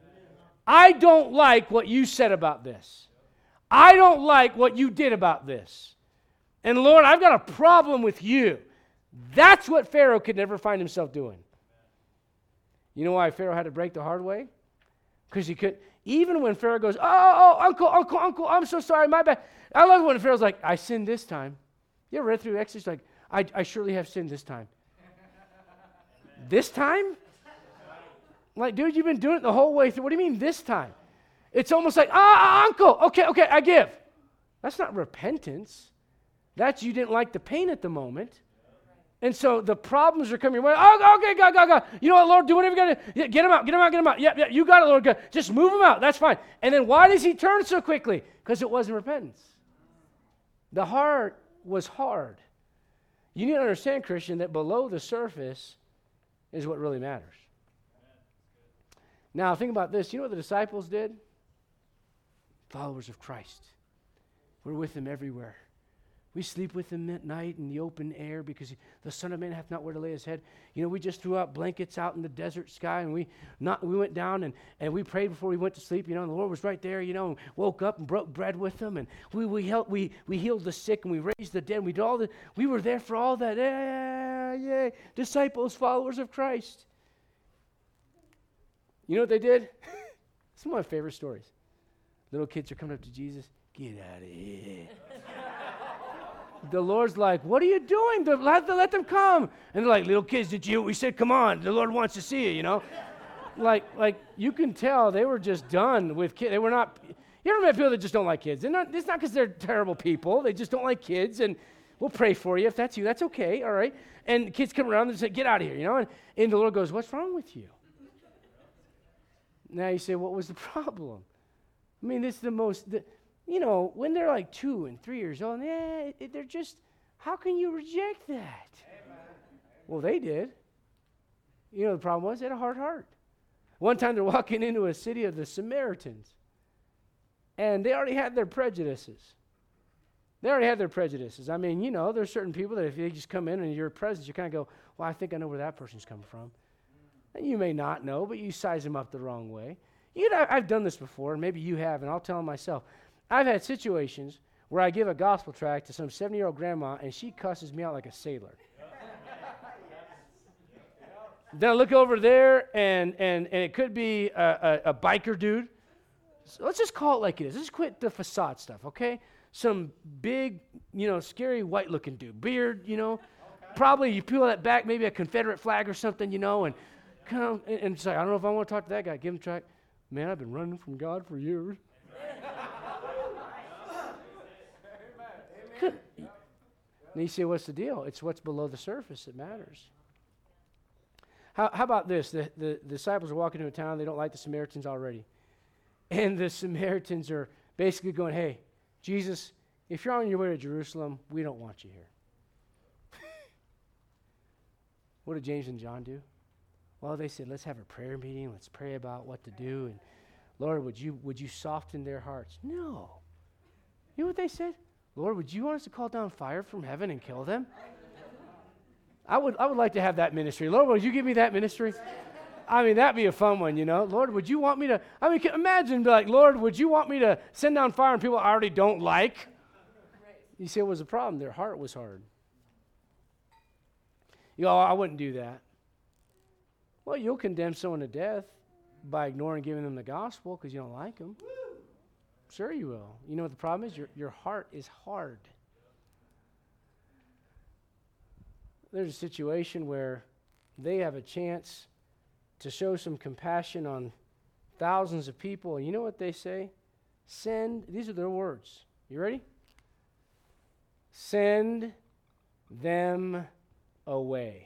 I don't like what you said about this. I don't like what you did about this. And Lord, I've got a problem with you. That's what Pharaoh could never find himself doing. You know why Pharaoh had to break the hard way? Because he could, even when Pharaoh goes, oh, oh, uncle, uncle, uncle, I'm so sorry, my bad. I love it when Pharaoh's like, I sinned this time. You ever read through Exodus? Like, I, I surely have sinned this time. This time? Like, dude, you've been doing it the whole way through. What do you mean this time? It's almost like, ah, uncle, okay, okay, I give. That's not repentance. That's you didn't like the pain at the moment. And so the problems are coming your way. Oh, okay, God, God, God. You know what, Lord, do whatever you got to do. Get him out, get him out, get him out. Yeah, yeah, you got it, Lord. God. Just move him out. That's fine. And then why does he turn so quickly? Because it wasn't repentance. The heart was hard. You need to understand, Christian, that below the surface is what really matters. Now, think about this. You know what the disciples did? Followers of Christ. We're with him everywhere. We sleep with him at night in the open air because the Son of Man hath not where to lay his head. You know, we just threw out blankets out in the desert sky, and we not we went down and, and we prayed before we went to sleep, you know, and the Lord was right there, you know, and woke up and broke bread with them, and we we helped, we we healed the sick, and we raised the dead, and we did all the, we were there for all that. Yeah, yeah, disciples, followers of Christ. You know what they did? Some of my favorite stories. Little kids are coming up to Jesus. Get out of here. The Lord's like, what are you doing? Let, let them come. And they're like, little kids, did you? We said, come on. The Lord wants to see you, you know. like, like you can tell they were just done with kids. They were not, you ever met people that just don't like kids? They're not, it's not because they're terrible people. They just don't like kids. And we'll pray for you if that's you. That's okay, all right. And kids come around and say, get out of here, you know. And, and the Lord goes, what's wrong with you? Now you say, what was the problem? I mean, this is the most... The, You know, when they're like two and three years old, eh, they're just, how can you reject that? Amen. Well, they did. You know, the problem was they had a hard heart. One time they're walking into a city of the Samaritans, and they already had their prejudices. They already had their prejudices. I mean, you know, there's certain people that if they just come in and you're present, you kind of go, well, I think I know where that person's coming from. And you may not know, but you size them up the wrong way. You know, I've done this before, and maybe you have, and I'll tell them myself. I've had situations where I give a gospel tract to some seventy-year-old grandma, and she cusses me out like a sailor. Then I look over there, and and, and it could be a, a, a biker dude. So let's just call it like it is. Let's quit the facade stuff, okay? Some big, you know, scary white-looking dude. Beard, you know. Okay. Probably you peel that back, maybe a Confederate flag or something, you know, and come and, and say, I don't know if I want to talk to that guy. Give him a tract. Man, I've been running from God for years. And you say, what's the deal? It's what's below the surface that matters. How, how about this? The, the, the disciples are walking into a town. They don't like the Samaritans already. And the Samaritans are basically going, hey, Jesus, if you're on your way to Jerusalem, we don't want you here. What did James and John do? Well, they said, let's have a prayer meeting. Let's pray about what to do. And Lord, would you would you soften their hearts? No. You know what they said? Lord, would you want us to call down fire from heaven and kill them? I would I would like to have that ministry. Lord, would you give me that ministry? I mean, that'd be a fun one, you know. Lord, would you want me to, I mean, can, imagine, like, Lord, would you want me to send down fire on people I already don't like? You see, what was the problem? Their heart was hard. You know, I wouldn't do that. Well, you'll condemn someone to death by ignoring giving them the gospel because you don't like them. Sure you will. You know what the problem is? Your, your heart is hard. There's a situation where they have a chance to show some compassion on thousands of people. And you know what they say? Send, these are their words. You ready? Send them away.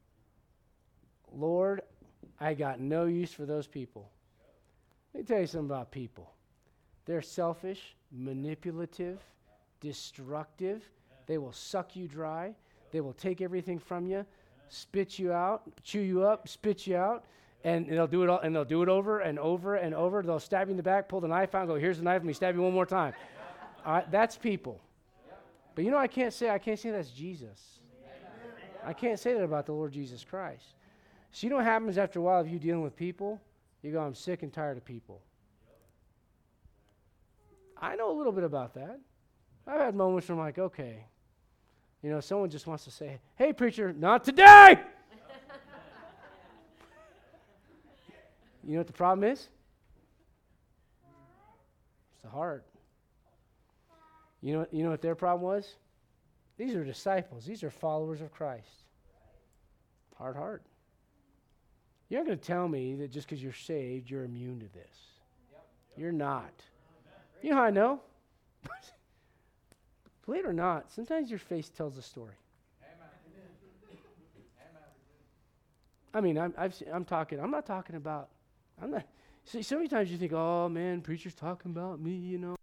Lord, I got no use for those people. Let me tell you something about people. They're selfish, manipulative, destructive. They will suck you dry. They will take everything from you, spit you out, chew you up, spit you out, and they'll do it all, and they'll do it over and over and over. They'll stab you in the back, pull the knife out, and go, here's the knife, and we stab you one more time. All right, that's people. But you know, I can't say I can't say that's Jesus. I can't say that about the Lord Jesus Christ. So you know what happens after a while of you dealing with people? You go, I'm sick and tired of people. I know a little bit about that. I've had moments where I'm like, okay. You know, someone just wants to say, hey, preacher, not today! You know what the problem is? It's the heart. You know, you know what their problem was? These are disciples. These are followers of Christ. Hard heart. You're not going to tell me that just because you're saved, you're immune to this. Yep. You're not. You know how I know? Believe it or not, sometimes your face tells a story. I mean, I'm, I've, I'm talking, I'm not talking about, I'm not, see, so many times you think, oh man, preacher's talking about me, you know.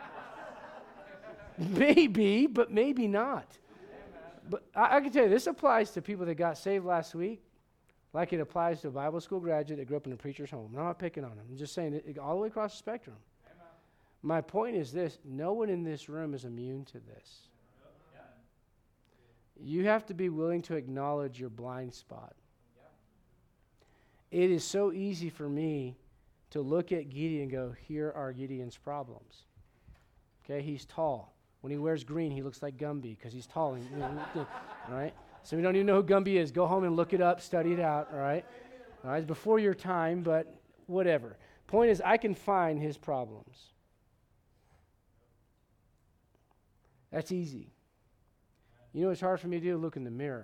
Maybe, but maybe not. But I, I can tell you, this applies to people that got saved last week, like it applies to a Bible school graduate that grew up in a preacher's home. I'm not picking on them. I'm just saying it, all the way across the spectrum. Amen. My point is this, no one in this room is immune to this. You have to be willing to acknowledge your blind spot. It is so easy for me to look at Gideon and go, here are Gideon's problems. Okay, he's tall. When he wears green, he looks like Gumby because he's tall. And, you know, all right? So we don't even know who Gumby is. Go home and look it up, study it out, all right? All right, it's before your time, but whatever. Point is, I can find his problems. That's easy. You know what's hard for me to do? Look in the mirror.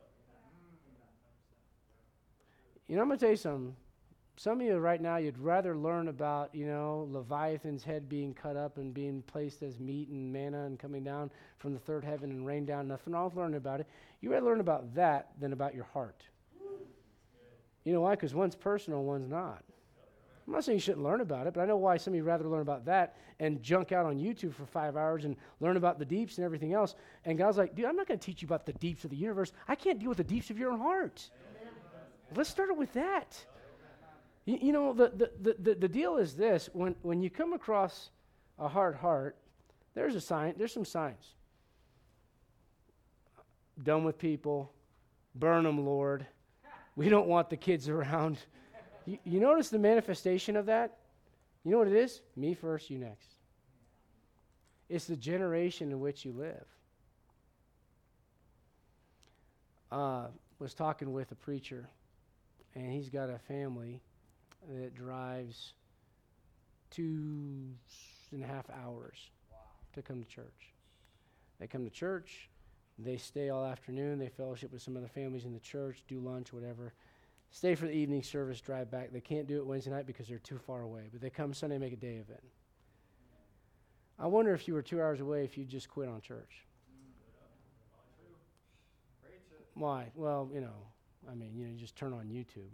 You know, I'm going to tell you something. Some of you right now, you'd rather learn about, you know, Leviathan's head being cut up and being placed as meat and manna and coming down from the third heaven and rain down. Nothing wrong with learning about it. You'd rather learn about that than about your heart. You know why? Because one's personal, one's not. I'm not saying you shouldn't learn about it, but I know why some of you rather learn about that and junk out on YouTube for five hours and learn about the deeps and everything else. And God's like, dude, I'm not going to teach you about the deeps of the universe. I can't deal with the deeps of your own heart. Amen. Let's start with that. You, you know, the, the, the, the deal is this. When, when you come across a hard heart, there's a sign. There's some signs. Done with people. Burn them, Lord. We don't want the kids around. You, you notice the manifestation of that? You know what it is? Me first, you next. It's the generation in which you live. Uh, was talking with a preacher, and he's got a family that drives two and a half hours wow. to come to church. They come to church, they stay all afternoon, they fellowship with some other families in the church, do lunch, whatever. Stay for the evening service, drive back. They can't do it Wednesday night because they're too far away, but they come Sunday, make a day of it. I wonder if you were two hours away if you just quit on church. Why? Well, you know, I mean, you know, you just turn on YouTube.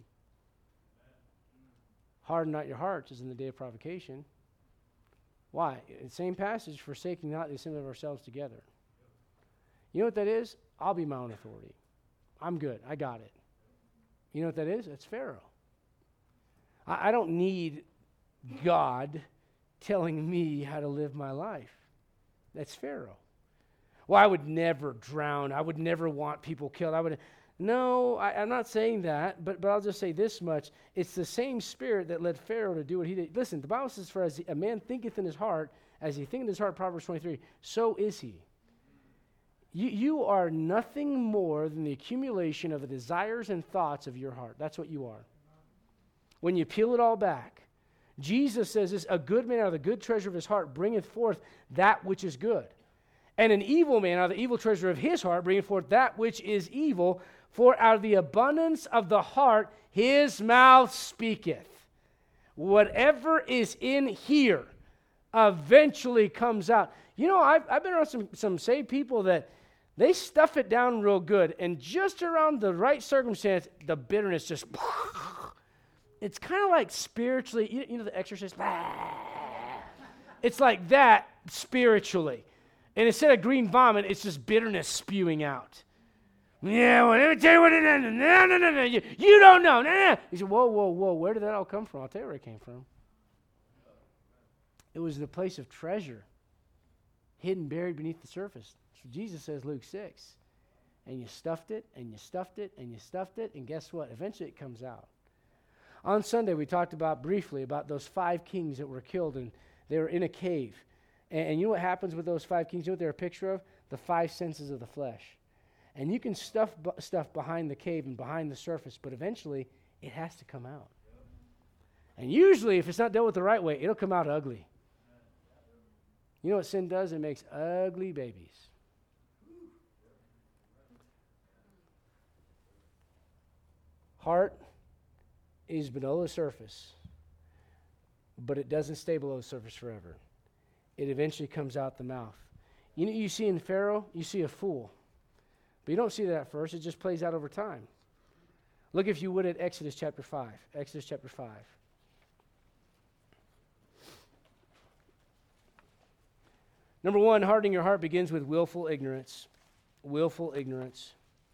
Harden not your hearts as in the day of provocation. Why? Same passage, forsaking not the assembly of ourselves together. You know what that is? I'll be my own authority. I'm good. I got it. You know what that is? That's Pharaoh. I, I don't need God telling me how to live my life. That's Pharaoh. Well, I would never drown. I would never want people killed. I would... No, I, I'm not saying that, but, but I'll just say this much. It's the same spirit that led Pharaoh to do what he did. Listen, the Bible says, for as a man thinketh in his heart, as he thinketh in his heart, Proverbs twenty-three, so is he. You, you are nothing more than the accumulation of the desires and thoughts of your heart. That's what you are. When you peel it all back, Jesus says this, a good man out of the good treasure of his heart bringeth forth that which is good. And an evil man out of the evil treasure of his heart bringeth forth that which is evil. For out of the abundance of the heart his mouth speaketh. Whatever is in here eventually comes out. You know, I've, I've been around some, some saved people that they stuff it down real good, and just around the right circumstance, the bitterness just... It's kind of like spiritually, you, you know the Exorcist? It's like that spiritually. And instead of green vomit, it's just bitterness spewing out. Yeah, well, let me tell you what it is. No, no, no, no. You, you don't know. No, no. He said, whoa, whoa, whoa. Where did that all come from? I'll tell you where it came from. It was the place of treasure, hidden, buried beneath the surface. That's what Jesus says, Luke six. And you stuffed it, and you stuffed it, and you stuffed it, and guess what? Eventually it comes out. On Sunday, we talked about briefly about those five kings that were killed, and they were in a cave. And, and you know what happens with those five kings? You know what they're a picture of? The five senses of the flesh. And you can stuff bu- stuff behind the cave and behind the surface, but eventually it has to come out. And usually, if it's not dealt with the right way, it'll come out ugly. You know what sin does? It makes ugly babies. Heart is below the surface, but it doesn't stay below the surface forever. It eventually comes out the mouth. You know, you see in Pharaoh, you see a fool. But you don't see that at first. It just plays out over time. Look, if you would, at Exodus chapter five. Exodus chapter five. Number one, hardening your heart begins with willful ignorance. Willful ignorance.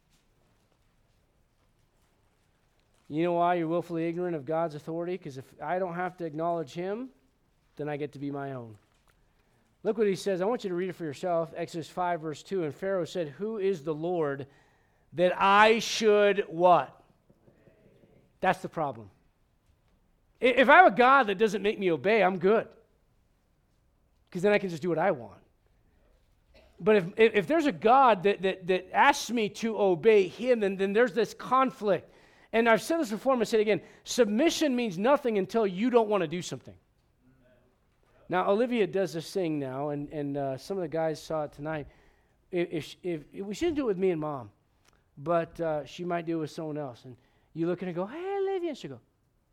You know why you're willfully ignorant of God's authority? Because if I don't have to acknowledge him, then I get to be my own. Look what he says. I want you to read it for yourself. Exodus five, verse two. And Pharaoh said, who is the Lord that I should what? That's the problem. If I have a God that doesn't make me obey, I'm good. Because then I can just do what I want. But if, if, if there's a God that, that, that asks me to obey him, then, then there's this conflict. And I've said this before, I'm going to say it again. Submission means nothing until you don't want to do something. Now, Olivia does this thing now, and, and uh, some of the guys saw it tonight. If, if, if, if we shouldn't do it with me and Mom, but uh, she might do it with someone else. And you look at her and go, hey, Olivia, and she'll go.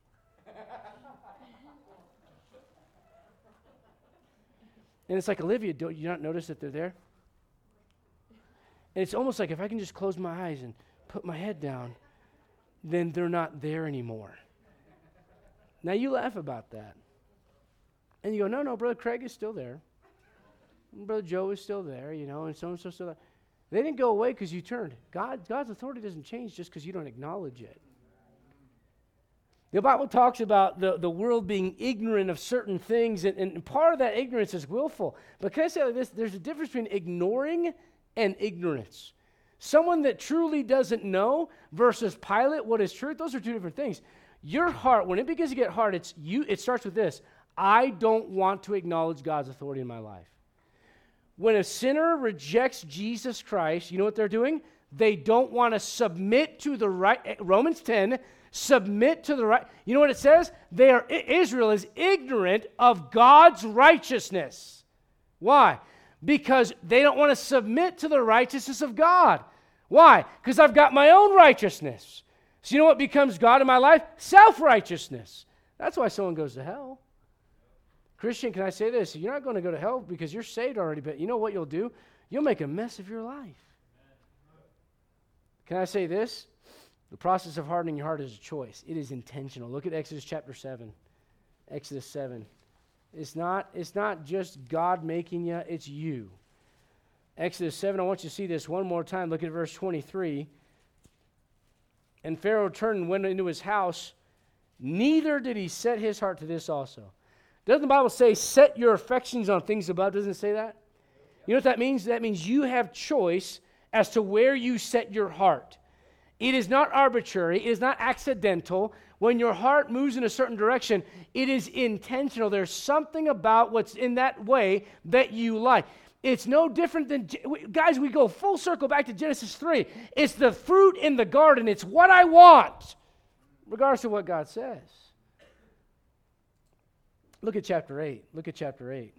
And it's like, Olivia, don't you not notice that they're there? And it's almost like if I can just close my eyes and put my head down, then they're not there anymore. Now, you laugh about that. And you go, no, no, Brother Craig is still there. And Brother Joe is still there, you know, and so-and-so still there. They didn't go away because you turned. God, God's authority doesn't change just because you don't acknowledge it. The Bible talks about the, the world being ignorant of certain things, and, and part of that ignorance is willful. But can I say like this? There's a difference between ignoring and ignorance. Someone that truly doesn't know versus Pilate what is truth, those are two different things. Your heart, when it begins to get hard, it's you. It starts with this. I don't want to acknowledge God's authority in my life. When a sinner rejects Jesus Christ, you know what they're doing? They don't want to submit to the right. Romans ten, submit to the right. You know what it says? They are, Israel is ignorant of God's righteousness. Why? Because they don't want to submit to the righteousness of God. Why? Because I've got my own righteousness. So you know what becomes God in my life? Self-righteousness. That's why someone goes to hell. Christian, can I say this? You're not going to go to hell because you're saved already, but you know what you'll do? You'll make a mess of your life. Can I say this? The process of hardening your heart is a choice. It is intentional. Look at Exodus chapter seven. Exodus seven. It's not, it's not just God making you, it's you. Exodus seven, I want you to see this one more time. Look at verse twenty-three. And Pharaoh turned and went into his house. Neither did he set his heart to this also. Doesn't the Bible say, set your affections on things above? Doesn't it say that? You know what that means? That means you have choice as to where you set your heart. It is not arbitrary. It is not accidental. When your heart moves in a certain direction, it is intentional. There's something about what's in that way that you like. It's no different than, guys, we go full circle back to Genesis three. It's the fruit in the garden. It's what I want, regardless of what God says. Look at chapter eight. Look at chapter eight.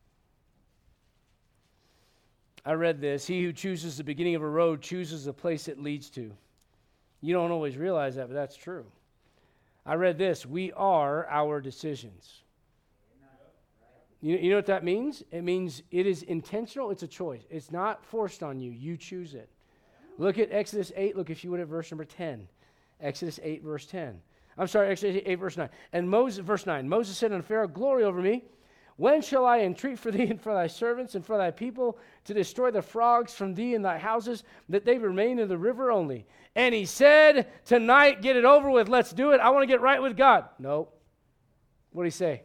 I read this. He who chooses the beginning of a road chooses the place it leads to. You don't always realize that, but that's true. I read this. We are our decisions. You, you know what that means? It means it is intentional. It's a choice. It's not forced on you. You choose it. Look at Exodus eight. Look, if you would, at verse number ten. Exodus eight, verse ten. I'm sorry, Exodus eight, verse nine. And Moses, verse nine, Moses said unto Pharaoh, glory over me. When shall I entreat for thee and for thy servants and for thy people to destroy the frogs from thee and thy houses, that they remain in the river only? And he said, tonight, get it over with. Let's do it. I want to get right with God. No. What did he say?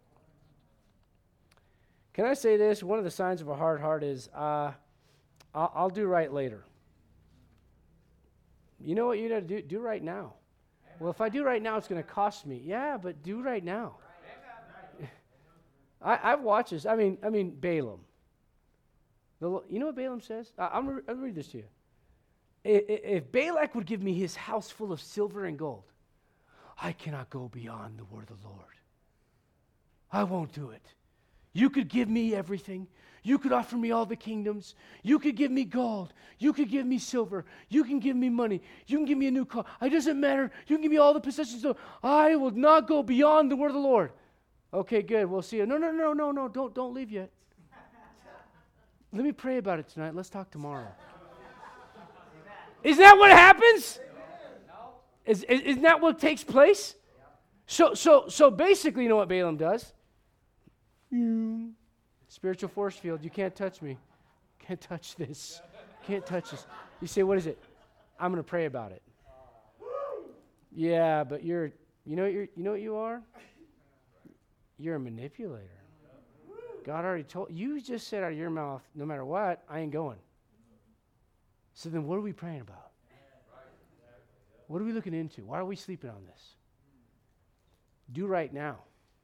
Can I say this? One of the signs of a hard heart is, uh, I'll, I'll do right later. You know what you got to do? Do right now. Well, if I do right now, it's going to cost me. Yeah, but do right now. I, I've watched this. I mean, I mean Balaam. The, you know what Balaam says? I, I'm going to read this to you. If, if Balak would give me his house full of silver and gold, I cannot go beyond the word of the Lord. I won't do it. You could give me everything. You could offer me all the kingdoms. You could give me gold. You could give me silver. You can give me money. You can give me a new car. It doesn't matter. You can give me all the possessions. I will not go beyond the word of the Lord. Okay, good. We'll see you. No, no, no, no, no. Don't, don't leave yet. Let me pray about it tonight. Let's talk tomorrow. Isn't that what happens? Is, is, isn't that what takes place? So, so, so basically, you know what Balaam does? Spiritual force field. You can't touch me. Can't touch this. Can't touch this. You say, what is it? I'm going to pray about it. Yeah, but you're, you know, you're, you know what you are? You're a manipulator. God already told you. Just said out of your mouth, no matter what, I ain't going. So then, what are we praying about? What are we looking into? Why are we sleeping on this? Do right now.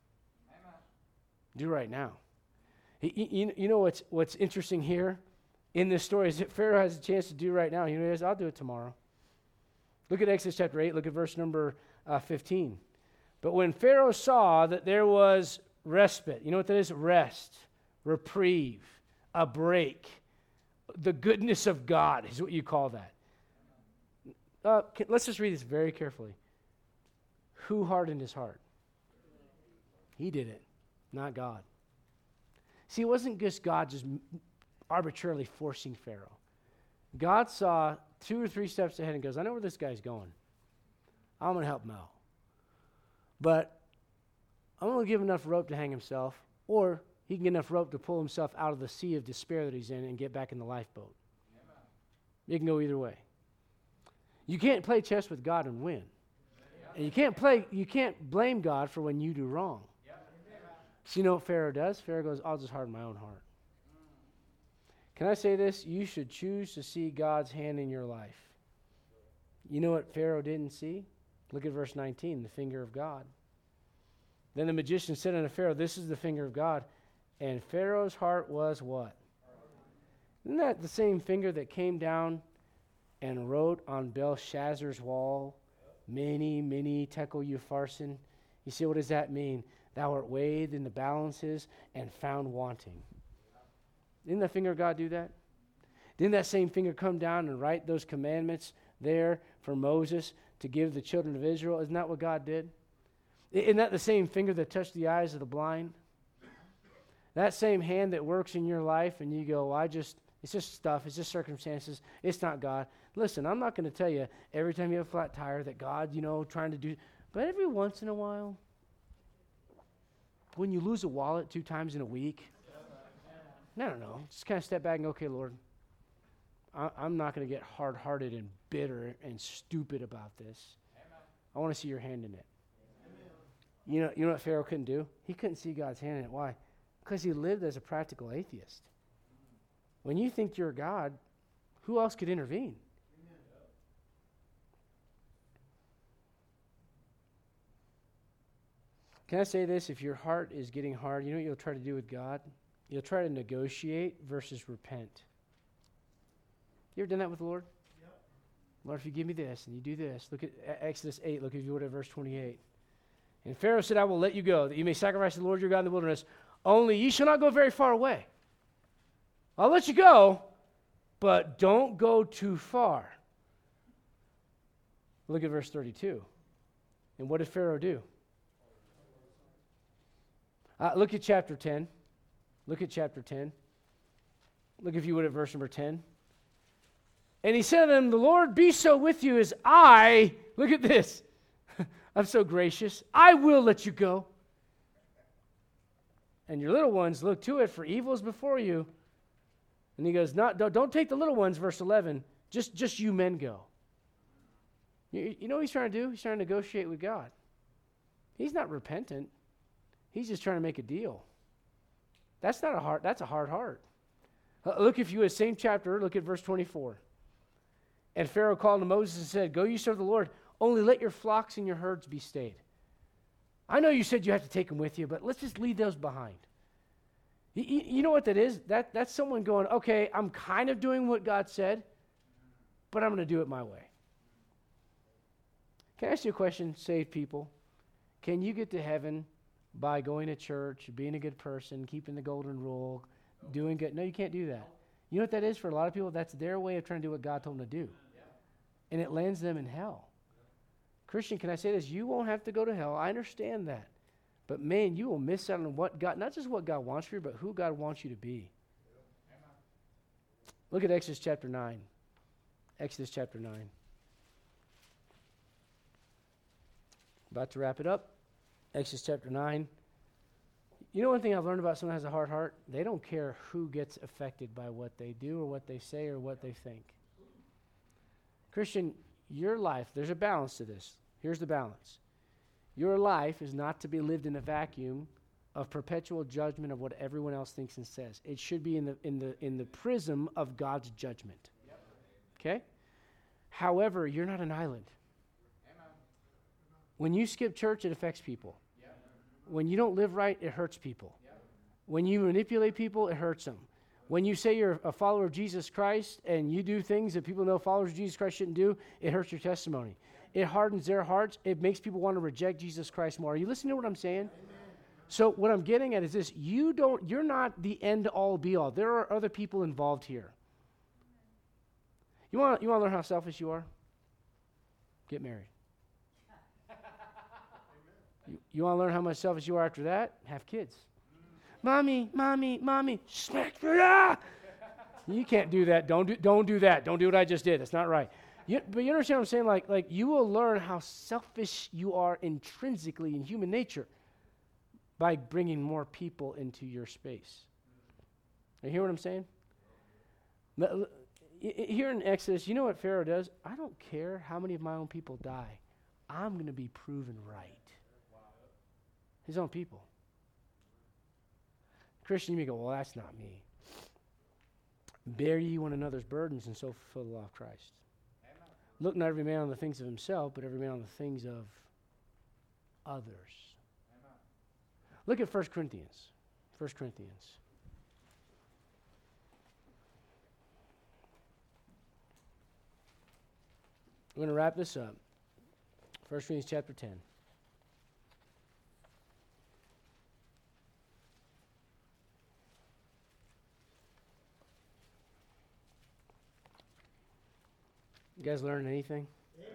Do right now. You, you know what's what's interesting here in this story is that Pharaoh has a chance to do right now. He says, I'll do it tomorrow. Look at Exodus chapter eight. Look at verse number uh, fifteen. But when Pharaoh saw that there was respite, you know what that is? Rest, reprieve, a break. The goodness of God is what you call that. Uh, can, let's just read this very carefully. Who hardened his heart? He did it, not God. See, it wasn't just God just arbitrarily forcing Pharaoh. God saw two or three steps ahead and goes, I know where this guy's going. I'm going to help him out. But I'm going to give him enough rope to hang himself, or he can get enough rope to pull himself out of the sea of despair that he's in and get back in the lifeboat. Amen. You can go either way. You can't play chess with God and win. Yeah. And you can't play, you can't blame God for when you do wrong. Yeah. So you know what Pharaoh does? Pharaoh goes, I'll just harden my own heart. Mm. Can I say this? You should choose to see God's hand in your life. You know what Pharaoh didn't see? Look at verse nineteen, the finger of God. Then the magician said unto Pharaoh, this is the finger of God. And Pharaoh's heart was what? Isn't that the same finger that came down and wrote on Belshazzar's wall, Mene, Mene, Tekel, Upharsin? You see, what does that mean? Thou art weighed in the balances and found wanting. Didn't that finger of God do that? Didn't that same finger come down and write those commandments there for Moses to give the children of Israel? Isn't that what God did? Isn't that the same finger that touched the eyes of the blind? That same hand that works in your life and you go, well, I just, It's just stuff. It's just circumstances. It's not God. Listen, I'm not going to tell you every time you have a flat tire that God, you know, trying to do, but every once in a while, when you lose a wallet two times in a week, I don't know, just kind of step back and go, okay, Lord, I, I'm not going to get hard-hearted and bitter and stupid about this. Amen. I want to see your hand in it. Amen. You know, you know what Pharaoh couldn't do? He couldn't see God's hand in it. Why? Because he lived as a practical atheist. When you think you're God, who else could intervene? Amen. Can I say this? If your heart is getting hard, you know what you'll try to do with God? You'll try to negotiate versus repent. You ever done that with the Lord? Yep. Lord, if you give me this and you do this, look at Exodus eight, look if you would at verse twenty-eight. And Pharaoh said, I will let you go, that you may sacrifice to the Lord your God in the wilderness. Only ye shall not go very far away. I'll let you go, but don't go too far. Look at verse thirty-two. And what did Pharaoh do? Uh, look at chapter ten. Look at chapter ten. Look, if you would, at verse number ten. And he said to them, the Lord be so with you as I, look at this. I'm so gracious. I will let you go. And your little ones, look to it, for evil is before you. And he goes, not, don't, don't take the little ones, verse eleven. Just, just you men go. You, you know what he's trying to do? He's trying to negotiate with God. He's not repentant. He's just trying to make a deal. That's not a hard, that's a hard heart. Uh, look, if you would, same chapter, look at verse twenty-four. And Pharaoh called to Moses and said, go you serve the Lord, only let your flocks and your herds be stayed. I know you said you have to take them with you, but let's just leave those behind. You, you, you know what that is? That, that's someone going, okay, I'm kind of doing what God said, but I'm going to do it my way. Can I ask you a question, saved people? Can you get to heaven by going to church, being a good person, keeping the golden rule, no. doing good? No, you can't do that. You know what that is for a lot of people? That's their way of trying to do what God told them to do. Yeah. And it lands them in hell. Yeah. Christian, can I say this? You won't have to go to hell. I understand that. But man, you will miss out on what God, not just what God wants for you, but who God wants you to be. Yeah. Look at Exodus chapter nine. Exodus chapter nine. About to wrap it up. Exodus chapter nine. You know one thing I've learned about someone who has a hard heart? They don't care who gets affected by what they do or what they say or what they think. Christian, your life, there's a balance to this. Here's the balance. Your life is not to be lived in a vacuum of perpetual judgment of what everyone else thinks and says. It should be in the in the in the prism of God's judgment. Yep. Okay? However, you're not an island. Amen. When you skip church, it affects people. When you don't live right, it hurts people. Yep. When you manipulate people, it hurts them. When you say you're a follower of Jesus Christ and you do things that people know followers of Jesus Christ shouldn't do, it hurts your testimony. Yep. It hardens their hearts. It makes people want to reject Jesus Christ more. Are you listening to what I'm saying? Amen. So what I'm getting at is this. You don't, you're not the end-all, be-all. There are other people involved here. You want, you want to learn how selfish you are? Get married. You, you want to learn how much selfish you are after that? Have kids. Mommy, mommy, mommy, smack. Ah! You can't do that. Don't do, don't do that. Don't do what I just did. That's not right. You, but you understand what I'm saying? Like, like you will learn how selfish you are intrinsically in human nature by bringing more people into your space. You hear what I'm saying? Here in Exodus, you know what Pharaoh does? I don't care how many of my own people die. I'm going to be proven right. His own people. Christian, you may go, well, that's not me. Bear ye one another's burdens and so fulfill the law of Christ. Amen. Look not every man on the things of himself, but every man on the things of others. Amen. Look at First Corinthians. First Corinthians. We're going to wrap this up. First Corinthians chapter ten. You guys learn anything? Amen.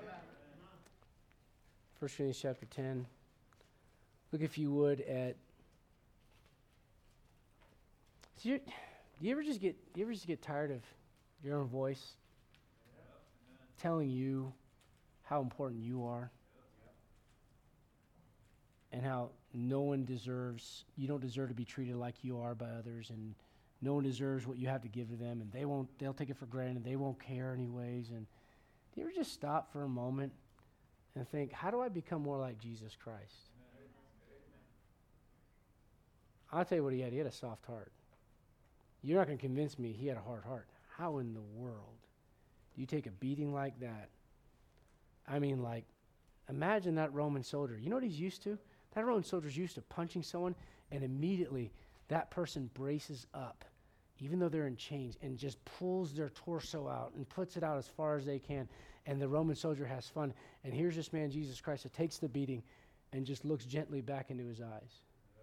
First Corinthians chapter ten. Look, if you would, at... See, Do you ever just get do you ever just get tired of your own voice telling you how important you are? And how no one deserves, you don't deserve to be treated like you are by others, and no one deserves what you have to give to them, and they won't, they'll take it for granted, they won't care anyways. And do you ever just stop for a moment and think, how do I become more like Jesus Christ? I'll tell you what he had. He had a soft heart. You're not going to convince me he had a hard heart. How in the world do you take a beating like that? I mean, like, imagine that Roman soldier. You know what he's used to? That Roman soldier's used to punching someone, and immediately that person braces up, even though they're in chains, and just pulls their torso out and puts it out as far as they can, and the Roman soldier has fun. And here's this man, Jesus Christ, that takes the beating and just looks gently back into his eyes.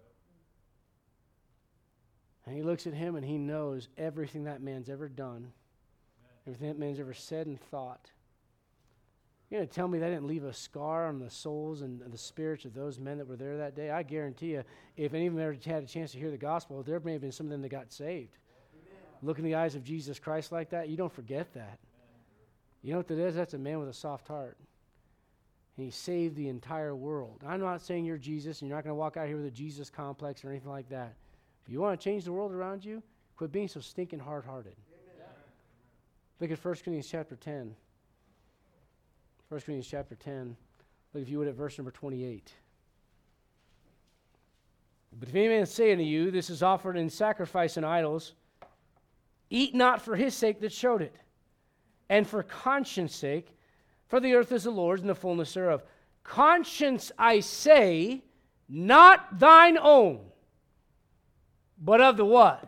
And he looks at him, and he knows everything that man's ever done, everything that man's ever said and thought. You're going to tell me that didn't leave a scar on the souls and the spirits of those men that were there that day? I guarantee you, if any of them ever had a chance to hear the gospel, there may have been some of them that got saved. Amen. Look in the eyes of Jesus Christ like that, you don't forget that. Amen. You know what that is? That's a man with a soft heart. And he saved the entire world. I'm not saying you're Jesus, and you're not going to walk out here with a Jesus complex or anything like that. If you want to change the world around you, quit being so stinking hard-hearted. Amen. Look at First Corinthians chapter ten. First Corinthians chapter ten. Look, if you would, at verse number twenty-eight. But if any man say unto you, this is offered in sacrifice and idols, eat not for his sake that showed it, and for conscience sake, for the earth is the Lord's and the fullness thereof. Conscience, I say, not thine own, but of the what?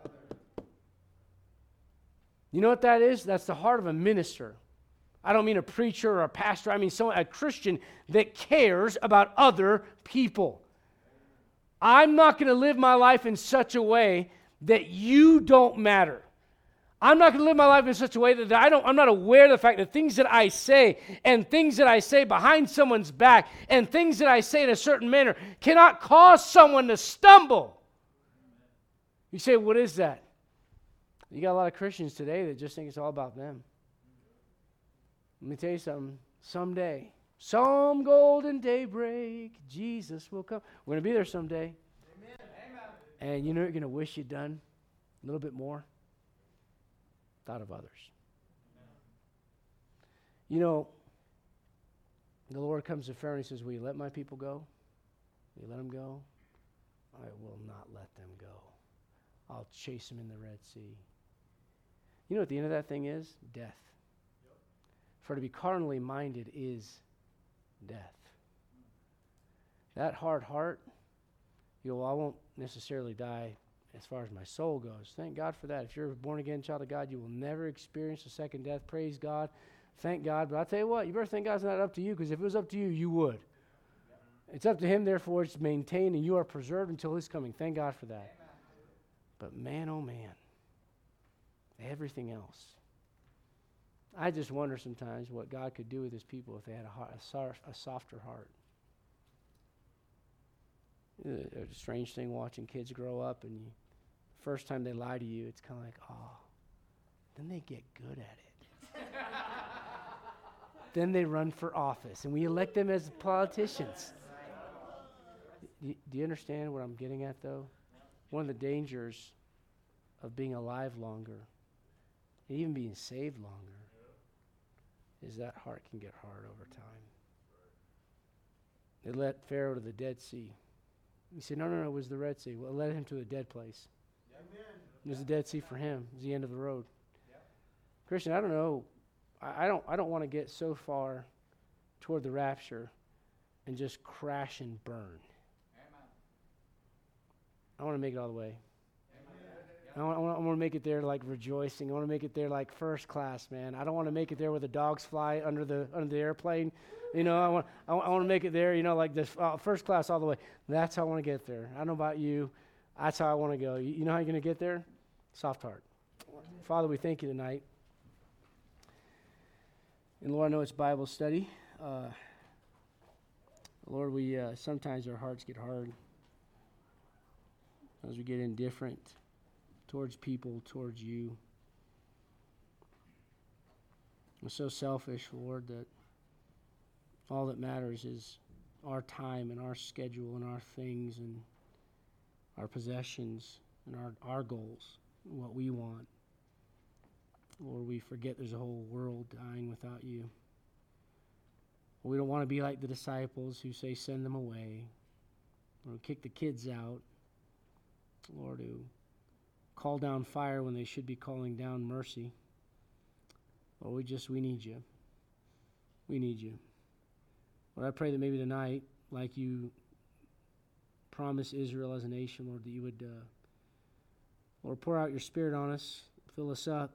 You know what that is? That's the heart of a minister. I don't mean a preacher or a pastor. I mean someone, a Christian that cares about other people. I'm not going to live my life in such a way that you don't matter. I'm not going to live my life in such a way that I don't, I'm not aware of the fact that things that I say and things that I say behind someone's back and things that I say in a certain manner cannot cause someone to stumble. You say, what is that? You got a lot of Christians today that just think it's all about them. Let me tell you something. Someday, some golden daybreak, Jesus will come. We're going to be there someday. Amen. And you know what you're going to wish you'd done? A little bit more? Thought of others. Amen. You know, the Lord comes to Pharaoh and he says, will you let my people go? Will you let them go? I will not let them go. I'll chase them in the Red Sea. You know what the end of that thing is? Death. For to be carnally minded is death. That hard heart, you know, well, I won't necessarily die as far as my soul goes. Thank God for that. If you're a born-again child of God, you will never experience a second death. Praise God. Thank God. But I'll tell you what, you better thank God's not up to you, because if it was up to you, you would. It's up to him, therefore it's maintained, and you are preserved until his coming. Thank God for that. But man, oh man, everything else. I just wonder sometimes what God could do with his people if they had a, heart, a, soft, a softer heart. It's a strange thing watching kids grow up, and you, first time they lie to you, it's kind of like, oh, then they get good at it. Then they run for office, and we elect them as politicians. Do you, do you understand what I'm getting at, though? One of the dangers of being alive longer, and even being saved longer, is that heart can get hard over time. They led Pharaoh to the Dead Sea. He said, no, no, no, it was the Red Sea. Well, it led him to a dead place. Amen. It was the Dead Sea for him. It was the end of the road. Yep. Christian, I don't know. I, I don't I don't want to get so far toward the rapture and just crash and burn. Amen. I want to make it all the way. I want, I, want, I want to make it there like rejoicing. I want to make it there like first class, man. I don't want to make it there where the dogs fly under the under the airplane. You know, I want I, I want to make it there, you know, like this uh, first class all the way. That's how I want to get there. I don't know about you. That's how I want to go. You, you know how you're going to get there? Soft heart. Father, we thank you tonight. And Lord, I know it's Bible study. Uh, Lord, we uh, sometimes our hearts get hard as we get indifferent. towards people, towards you. We're so selfish, Lord, that all that matters is our time and our schedule and our things and our possessions and our, our goals, and what we want. Lord, we forget there's a whole world dying without you. We don't want to be like the disciples who say, send them away, or kick the kids out, Lord, who call down fire when they should be calling down mercy. Lord, we just, we need you. We need you. Lord, I pray that maybe tonight, like you promised Israel as a nation, Lord, that you would, uh, Lord, pour out your Spirit on us, fill us up,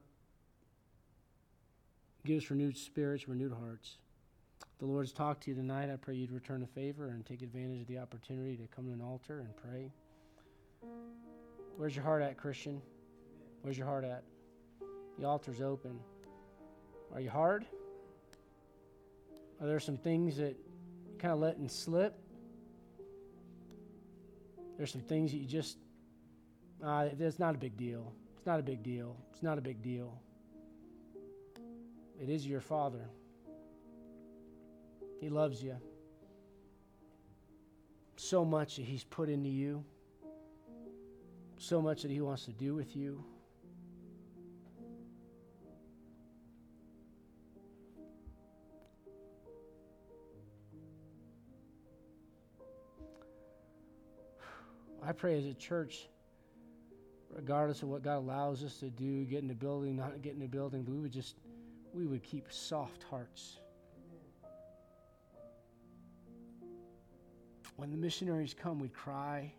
give us renewed spirits, renewed hearts. If the Lord's talked to you tonight, I pray you'd return the favor and take advantage of the opportunity to come to an altar and pray. Where's your heart at, Christian? Where's your heart at? The altar's open. Are you hard? Are there some things that you kind of letting slip? There's some things that you just, uh, it's not a big deal. It's not a big deal. It's not a big deal. It is your Father. He loves you so much that He's put into you, so much that He wants to do with you. I pray as a church, regardless of what God allows us to do, get in the building, not get in the building, we would just, we would keep soft hearts. When the missionaries come, we'd cry.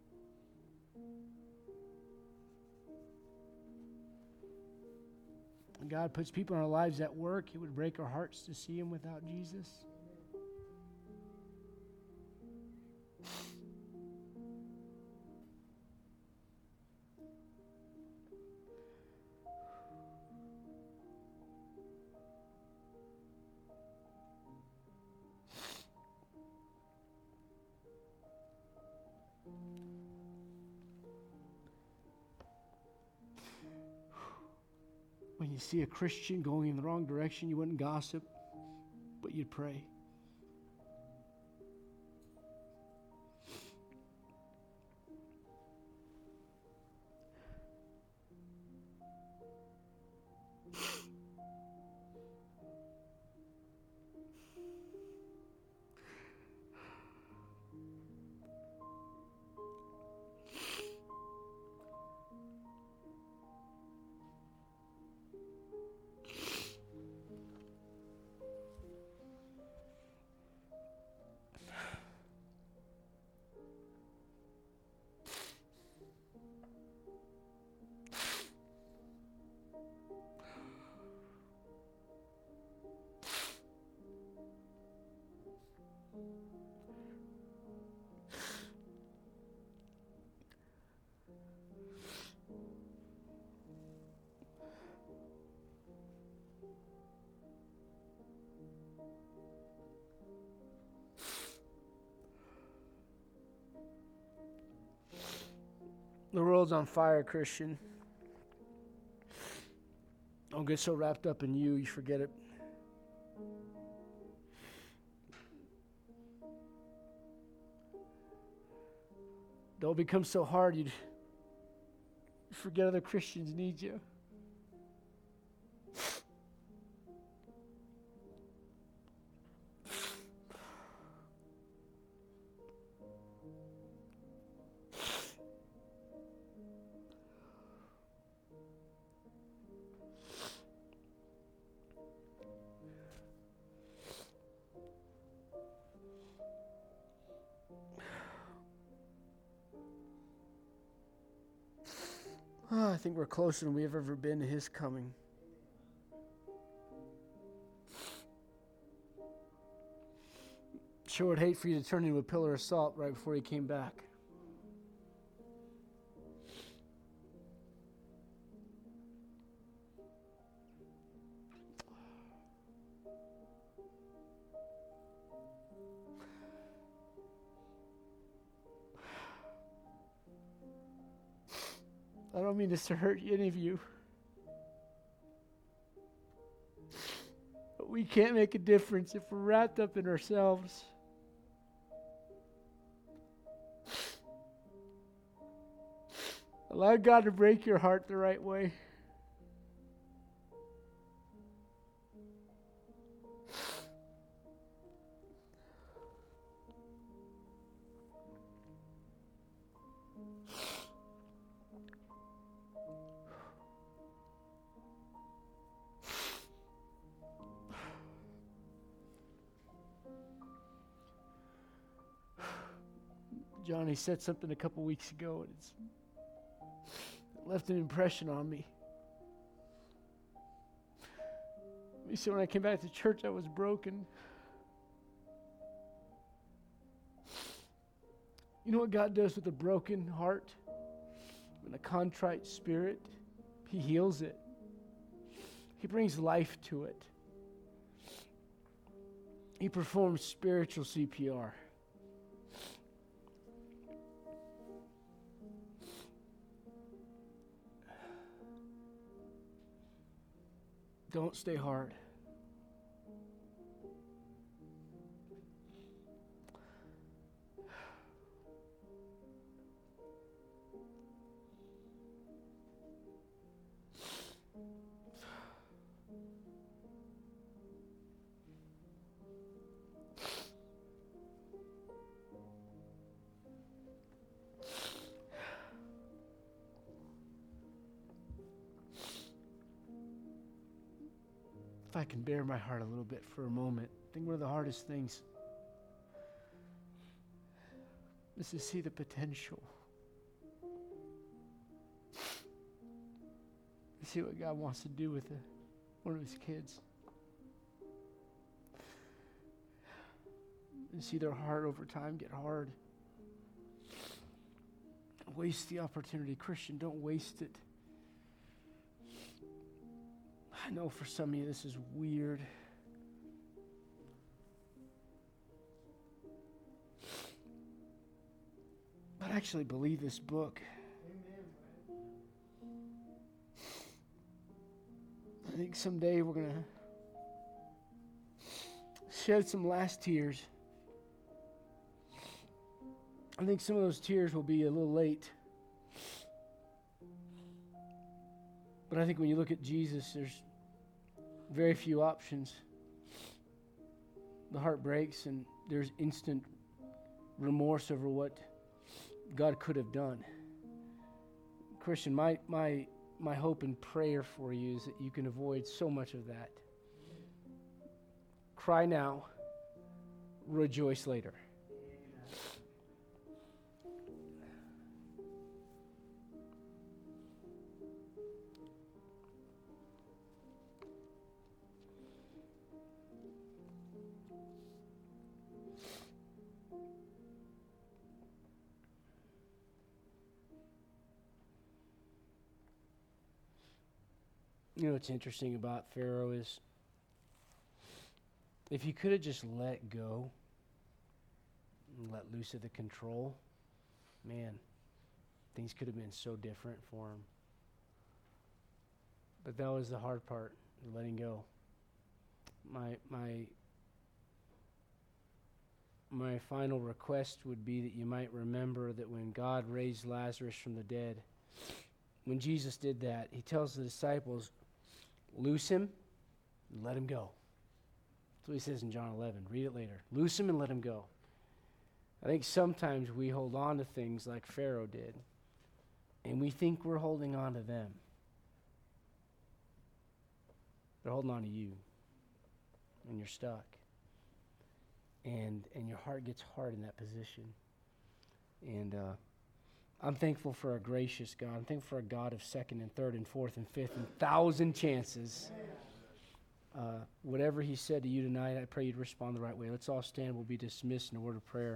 When God puts people in our lives at work, it would break our hearts to see them without Jesus. When you see a Christian going in the wrong direction, you wouldn't gossip, but you'd pray. The world's on fire, Christian. Don't get so wrapped up in you, you forget it. Don't become so hard you forget other Christians need you. Oh, I think we're closer than we've ever been to His coming. Sure would hate for you to turn into a pillar of salt right before He came back. I don't don't mean this to hurt any of you. But we can't make a difference if we're wrapped up in ourselves. Allow God to break your heart the right way. Johnny said something a couple weeks ago, and it's left an impression on me. He said, when I came back to church, I was broken. You know what God does with a broken heart and a contrite spirit? He heals it. He brings life to it. He performs spiritual C P R. Don't stay hard. If I can bare my heart a little bit for a moment, I think one of the hardest things is to see the potential. To see what God wants to do with the, one of his kids. And see their heart over time get hard. Waste the opportunity. Christian, don't waste it. I know for some of you this is weird. But I actually believe this book. I think someday we're going to shed some last tears. I think some of those tears will be a little late. But I think when you look at Jesus, there's very few options. The heart breaks and there's instant remorse over what God could have done. Christian, my my my hope and prayer for you is that you can avoid so much of that. Cry now, rejoice later. You know what's interesting about Pharaoh is if he could have just let go and let loose of the control, man, things could have been so different for him. But that was the hard part, letting go. My my my final request would be that you might remember that when God raised Lazarus from the dead, when Jesus did that, he tells the disciples, loose him and let him go. That's what he says in John eleven. Read it later. Loose him and let him go. I think sometimes we hold on to things like Pharaoh did, and we think we're holding on to them. They're holding on to you, and you're stuck. And and your heart gets hard in that position. And uh, I'm thankful for a gracious God. I'm thankful for a God of second and third and fourth and fifth and thousand chances. Uh, whatever he said to you tonight, I pray you'd respond the right way. Let's all stand. We'll be dismissed in a word of prayer.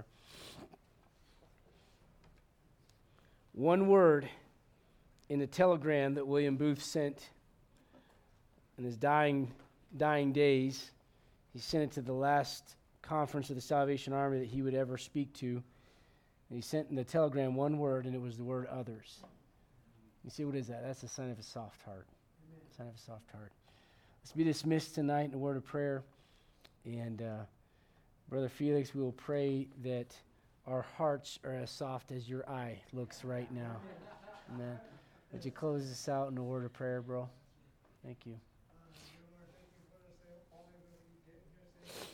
One word in the telegram that William Booth sent in his dying, dying days. He sent it to the last conference of the Salvation Army that he would ever speak to. And he sent in the telegram one word, and it was the word others. You see, what is that? That's a sign of a soft heart. Sign of a soft heart. Let's be dismissed tonight in a word of prayer. And uh, Brother Felix, we will pray that our hearts are as soft as your eye looks right now. Amen. Would you close this out in a word of prayer, bro? Thank you.